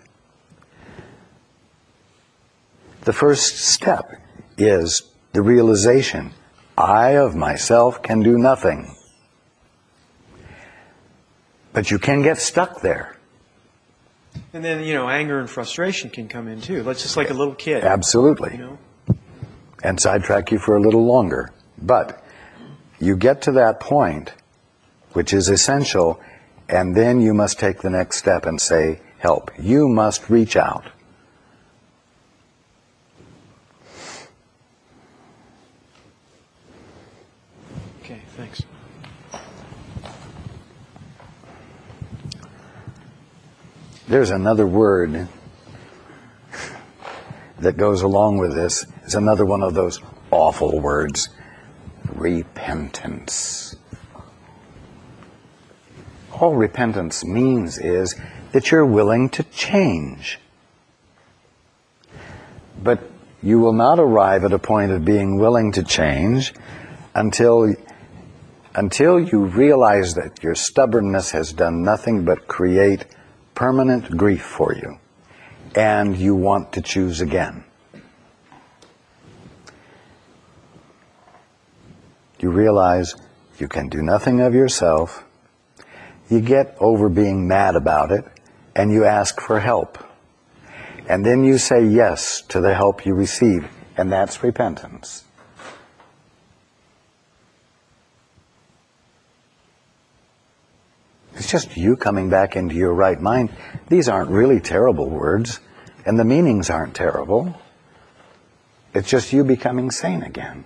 The first step is the realization, I of myself can do nothing. But you can get stuck there. And then, anger and frustration can come in too. That's just like a little kid. Absolutely. And sidetrack you for a little longer. But you get to that point, which is essential, and then you must take the next step and say, help. You must reach out. Okay, thanks. There's another word that goes along with this. It's another one of those awful words. Repentance. All repentance means is that you're willing to change. But you will not arrive at a point of being willing to change until you realize that your stubbornness has done nothing but create permanent grief for you, and you want to choose again. You realize you can do nothing of yourself. You get over being mad about it, and you ask for help. And then you say yes to the help you receive, and that's repentance. It's just you coming back into your right mind. These aren't really terrible words, and the meanings aren't terrible. It's just you becoming sane again.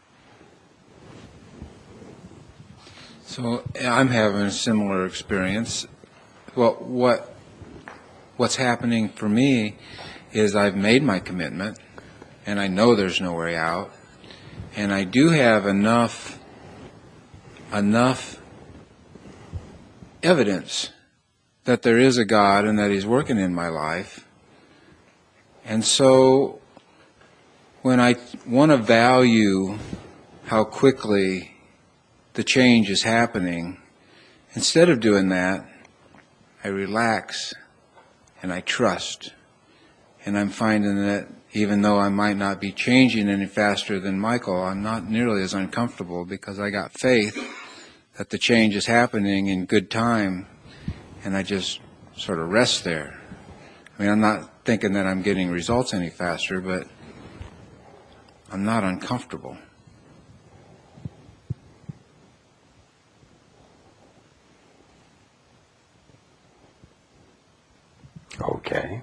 So I'm having a similar experience. Well, what's happening for me is I've made my commitment, and I know there's no way out, and I do have enough evidence that there is a God and that He's working in my life. And so when I want to value how quickly the change is happening, instead of doing that, I relax and I trust. And I'm finding that even though I might not be changing any faster than Michael, I'm not nearly as uncomfortable because I got faith that the change is happening in good time, and I just sort of rest there. I mean, I'm not thinking that I'm getting results any faster, but I'm not uncomfortable. Okay.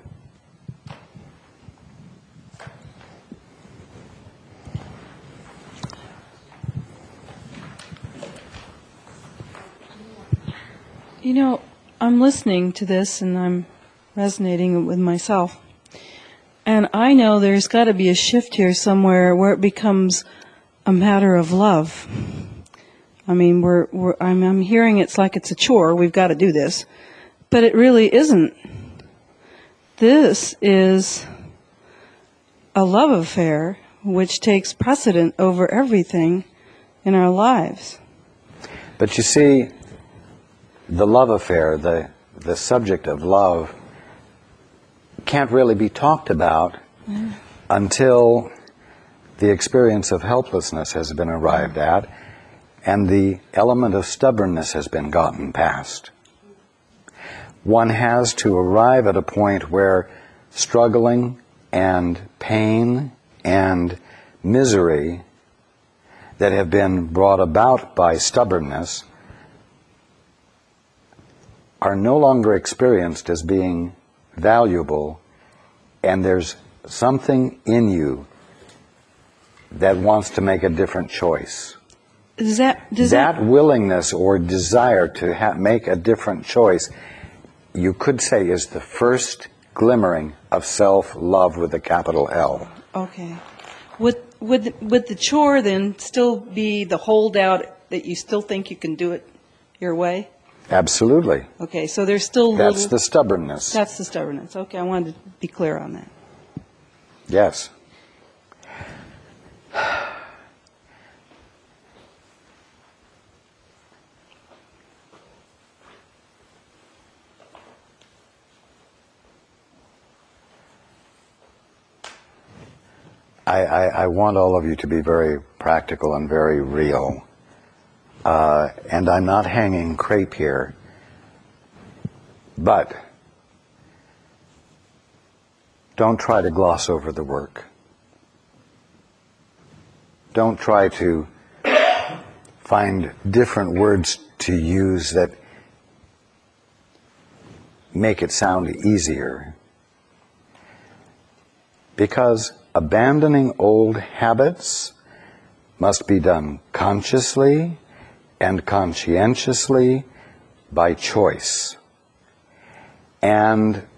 I'm listening to this and I'm resonating with myself. And I know there's got to be a shift here somewhere where it becomes a matter of love. I mean, I'm hearing it's like it's a chore. We've got to do this. But it really isn't. This is a love affair which takes precedent over everything in our lives. But you see, the love affair, the subject of love, can't really be talked about until the experience of helplessness has been arrived at and the element of stubbornness has been gotten past. One has to arrive at a point where struggling and pain and misery that have been brought about by stubbornness are no longer experienced as being valuable, and there's something in you that wants to make a different choice. Does that willingness or desire to make a different choice, you could say, is the first glimmering of self-love with a capital L. Okay. Would the chore then still be the holdout that you still think you can do it your way? Absolutely. Okay, so there's still That's the stubbornness. That's the stubbornness. Okay, I wanted to be clear on that. Yes. I want all of you to be very practical and very real. And I'm not hanging crepe here. But don't try to gloss over the work. Don't try to find different words to use that make it sound easier. Because abandoning old habits must be done consciously and conscientiously by choice. And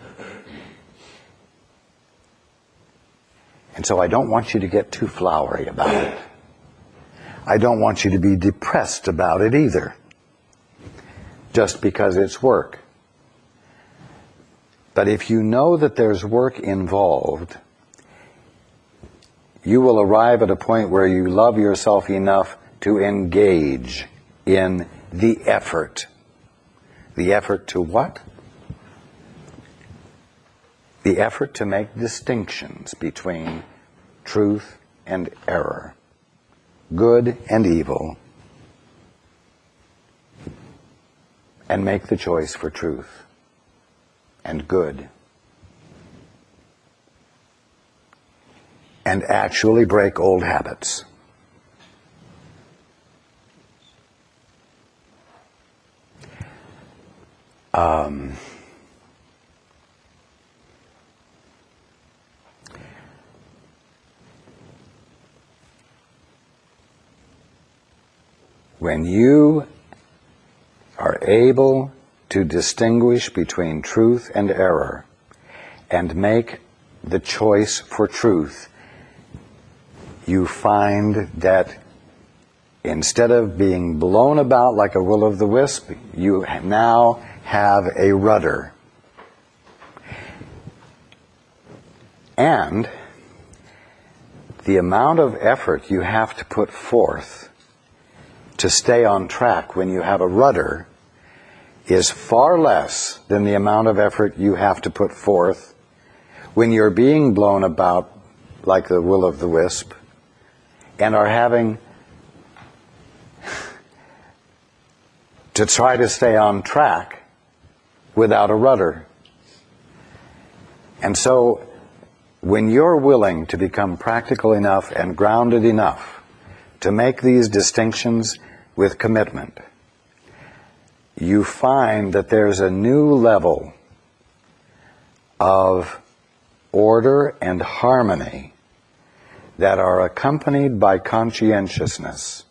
so I don't want you to get too flowery about it. I don't want you to be depressed about it either, just because it's work. But if you know that there's work involved, you will arrive at a point where you love yourself enough to engage in the effort. The effort to what? The effort to make distinctions between truth and error, good and evil, and make the choice for truth and good. And actually break old habits. When you are able to distinguish between truth and error and make the choice for truth, you find that instead of being blown about like a will-o'-the-wisp, you now have a rudder. And the amount of effort you have to put forth to stay on track when you have a rudder is far less than the amount of effort you have to put forth when you're being blown about like the will-o'-the-wisp and are having to try to stay on track without a rudder. And so, when you're willing to become practical enough and grounded enough to make these distinctions with commitment, you find that there's a new level of order and harmony that are accompanied by conscientiousness.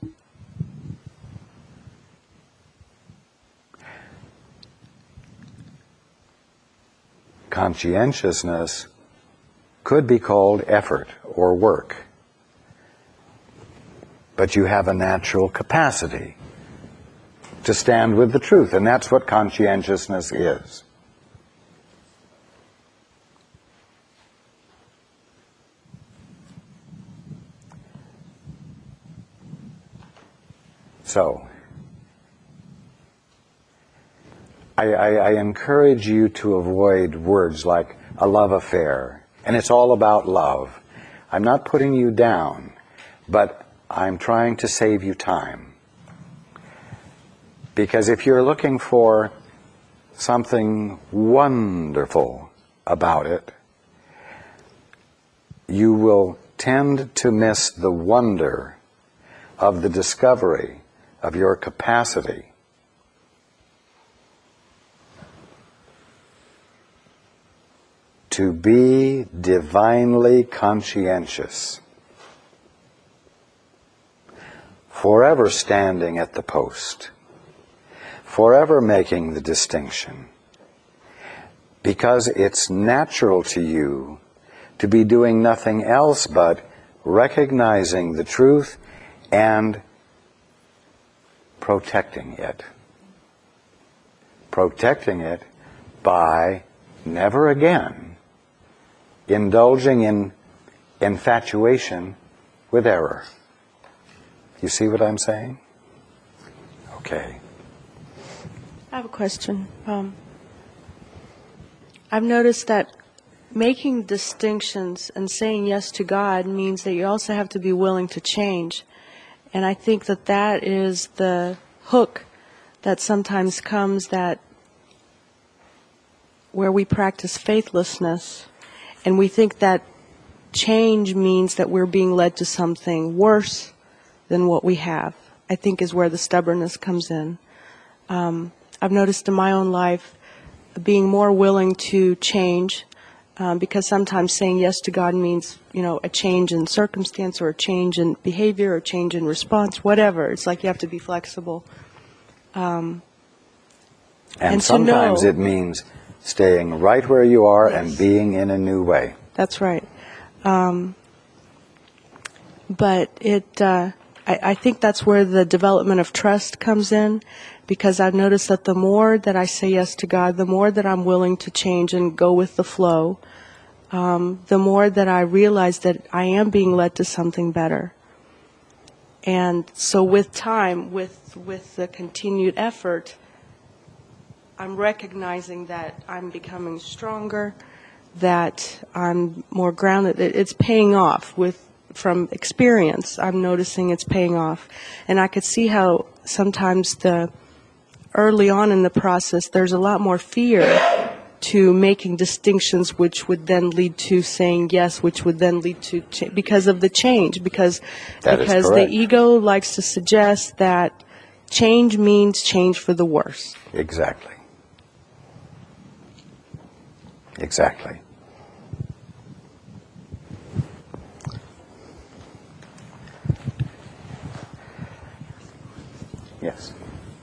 Conscientiousness could be called effort or work, but you have a natural capacity to stand with the truth, and that's what conscientiousness is. So, I encourage you to avoid words like a love affair, and it's all about love. I'm not putting you down, but I'm trying to save you time. Because if you're looking for something wonderful about it, you will tend to miss the wonder of the discovery of your capacity to be divinely conscientious, forever standing at the post, forever making the distinction, because it's natural to you to be doing nothing else but recognizing the truth and protecting it. Protecting it by never again indulging in infatuation with error. You see what I'm saying? Okay. I have a question. I've noticed that making distinctions and saying yes to God means that you also have to be willing to change. And I think that that is the hook that sometimes comes, that where we practice faithlessness and we think that change means that we're being led to something worse than what we have, I think is where the stubbornness comes in. I've noticed in my own life being more willing to change, because sometimes saying yes to God means, a change in circumstance or a change in behavior or a change in response, whatever. It's like you have to be flexible. And and sometimes to know, it means staying right where you are Yes. and being in a new way. That's right. But I think that's where the development of trust comes in, because I've noticed that the more that I say yes to God, the more that I'm willing to change and go with the flow, the more that I realize that I am being led to something better. And so with time, with the continued effort, I'm recognizing that I'm becoming stronger, that I'm more grounded. It's paying off from experience. I'm noticing it's paying off. And I could see how sometimes early on in the process, there's a lot more fear to making distinctions, which would then lead to saying yes, which would then lead to because of the change, because That is the correct. ego likes to suggest that change means change for the worse. Exactly. Exactly. Yes.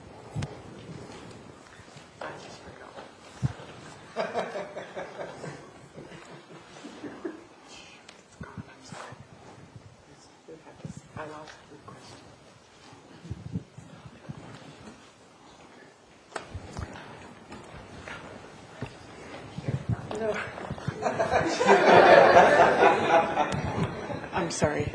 I'm sorry.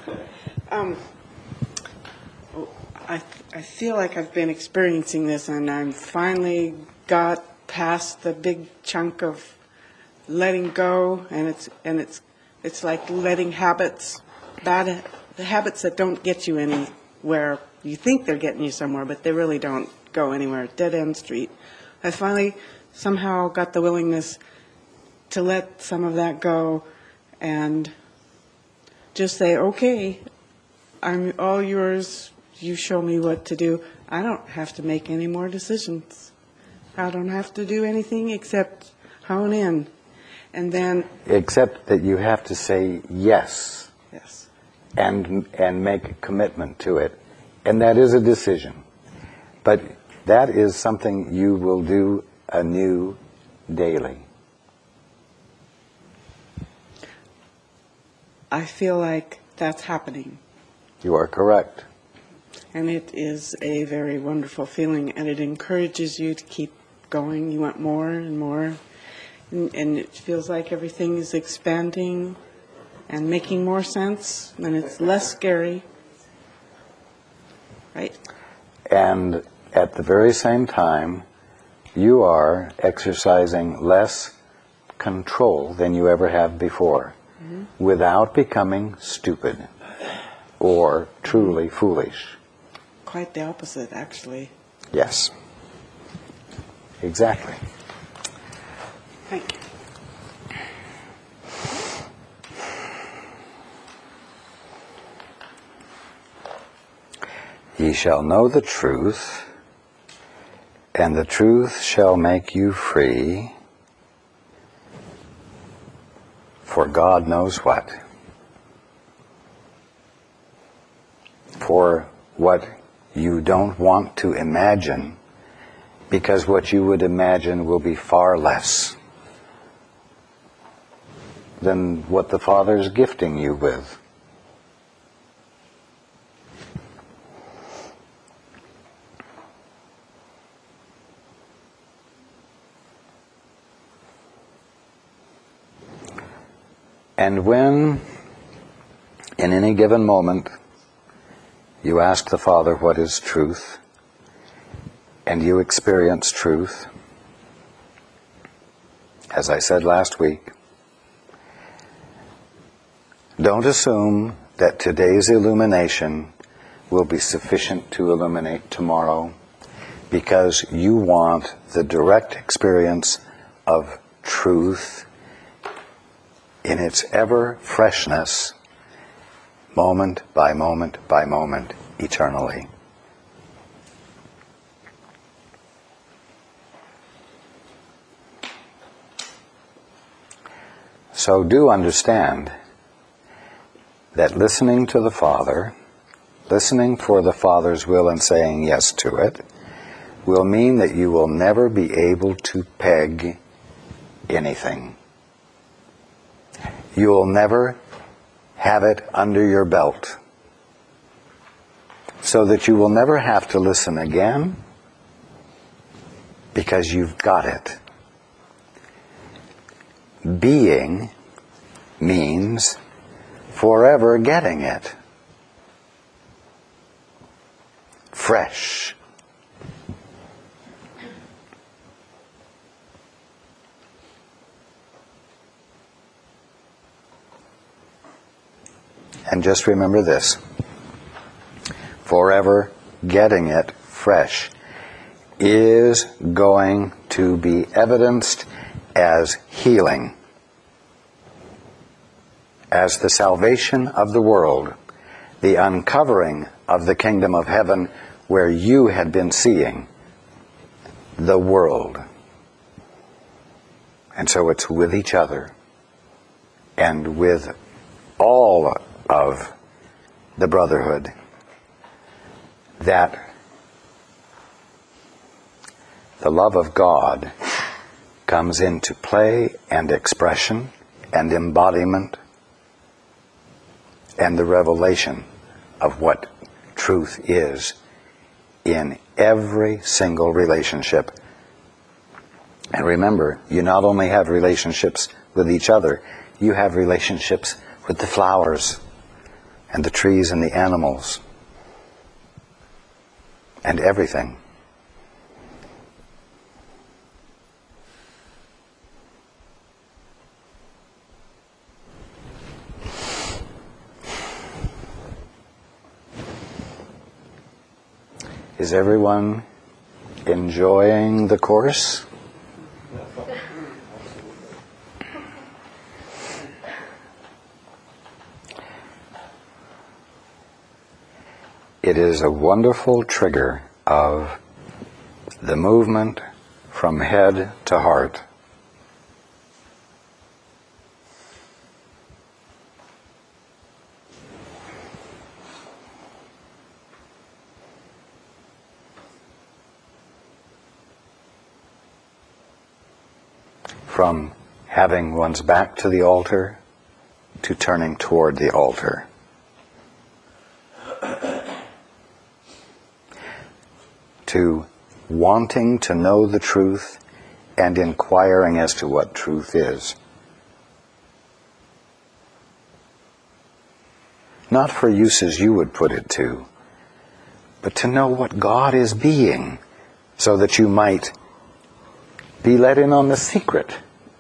I feel like I've been experiencing this, and I'm finally got past the big chunk of letting go, and it's like letting habits, the habits that don't get you anywhere. You think they're getting you somewhere, but they really don't go anywhere. Dead end street. I finally somehow got the willingness to let some of that go and just say, okay, I'm all yours. You show me what to do. I don't have to make any more decisions. I don't have to do anything except hone in. And then, Except that you have to say yes yes, and make a commitment to it. And that is a decision. But that is something you will do anew daily. I feel like that's happening. You are correct. And it is a very wonderful feeling, and it encourages you to keep going. You want more and more. And it feels like everything is expanding and making more sense, and it's less scary. Right? And at the very same time, you are exercising less control than you ever have before, without becoming stupid or truly foolish. Quite the opposite, actually. Yes. Exactly. Thank you. Ye shall know the truth, and the truth shall make you free, for God knows what. For what you don't want to imagine, because what you would imagine will be far less than what the Father's gifting you with. And when, in any given moment, you ask the Father what is truth, and you experience truth, as I said last week, don't assume that today's illumination will be sufficient to illuminate tomorrow, because you want the direct experience of truth in its ever freshness, moment by moment by moment, eternally. So do understand that listening to the Father, listening for the Father's will and saying yes to it, will mean that you will never be able to peg anything. You will never have it under your belt, so that you will never have to listen again, because you've got it. Being means forever getting it. Fresh. And just remember this: forever getting it fresh is going to be evidenced as healing, as the salvation of the world, the uncovering of the kingdom of heaven where you had been seeing the world. And so it's with each other and with all of the brotherhood that the love of God comes into play and expression and embodiment and the revelation of what truth is in every single relationship. And remember, you not only have relationships with each other, you have relationships with the flowers and the trees and the animals and everything. Is everyone enjoying the course? It is a wonderful trigger of the movement from head to heart. From having one's back to the altar to turning toward the altar. To wanting to know the truth and inquiring as to what truth is. Not for uses you would put it to, but to know what God is being, so that you might be let in on the secret.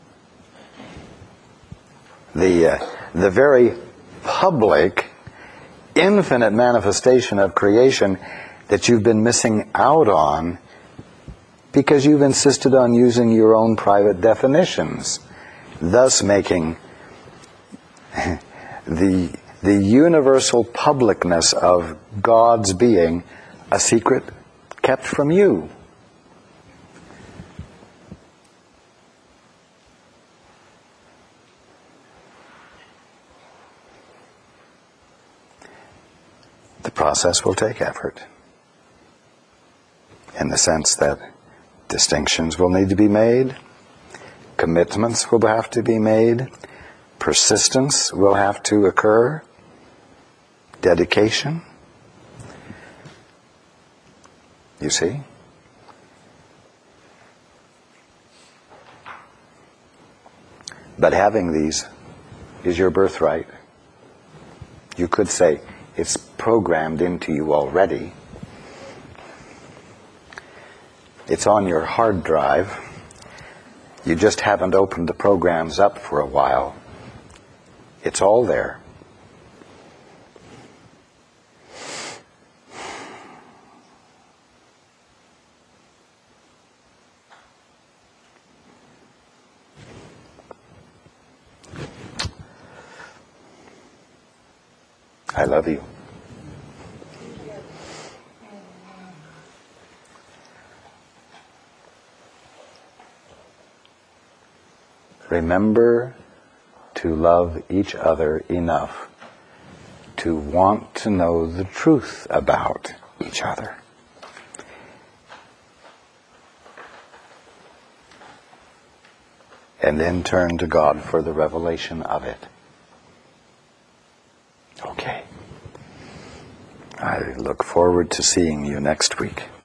The very public, infinite manifestation of creation that you've been missing out on because you've insisted on using your own private definitions, thus making the universal publicness of God's being a secret kept from you. The process will take effort, in the sense that distinctions will need to be made, commitments will have to be made, persistence will have to occur, dedication. You see? But having these is your birthright. You could say it's programmed into you already. It's on your hard drive. You just haven't opened the programs up for a while. It's all there. I love you. Remember to love each other enough to want to know the truth about each other. And then turn to God for the revelation of it. Okay. I look forward to seeing you next week.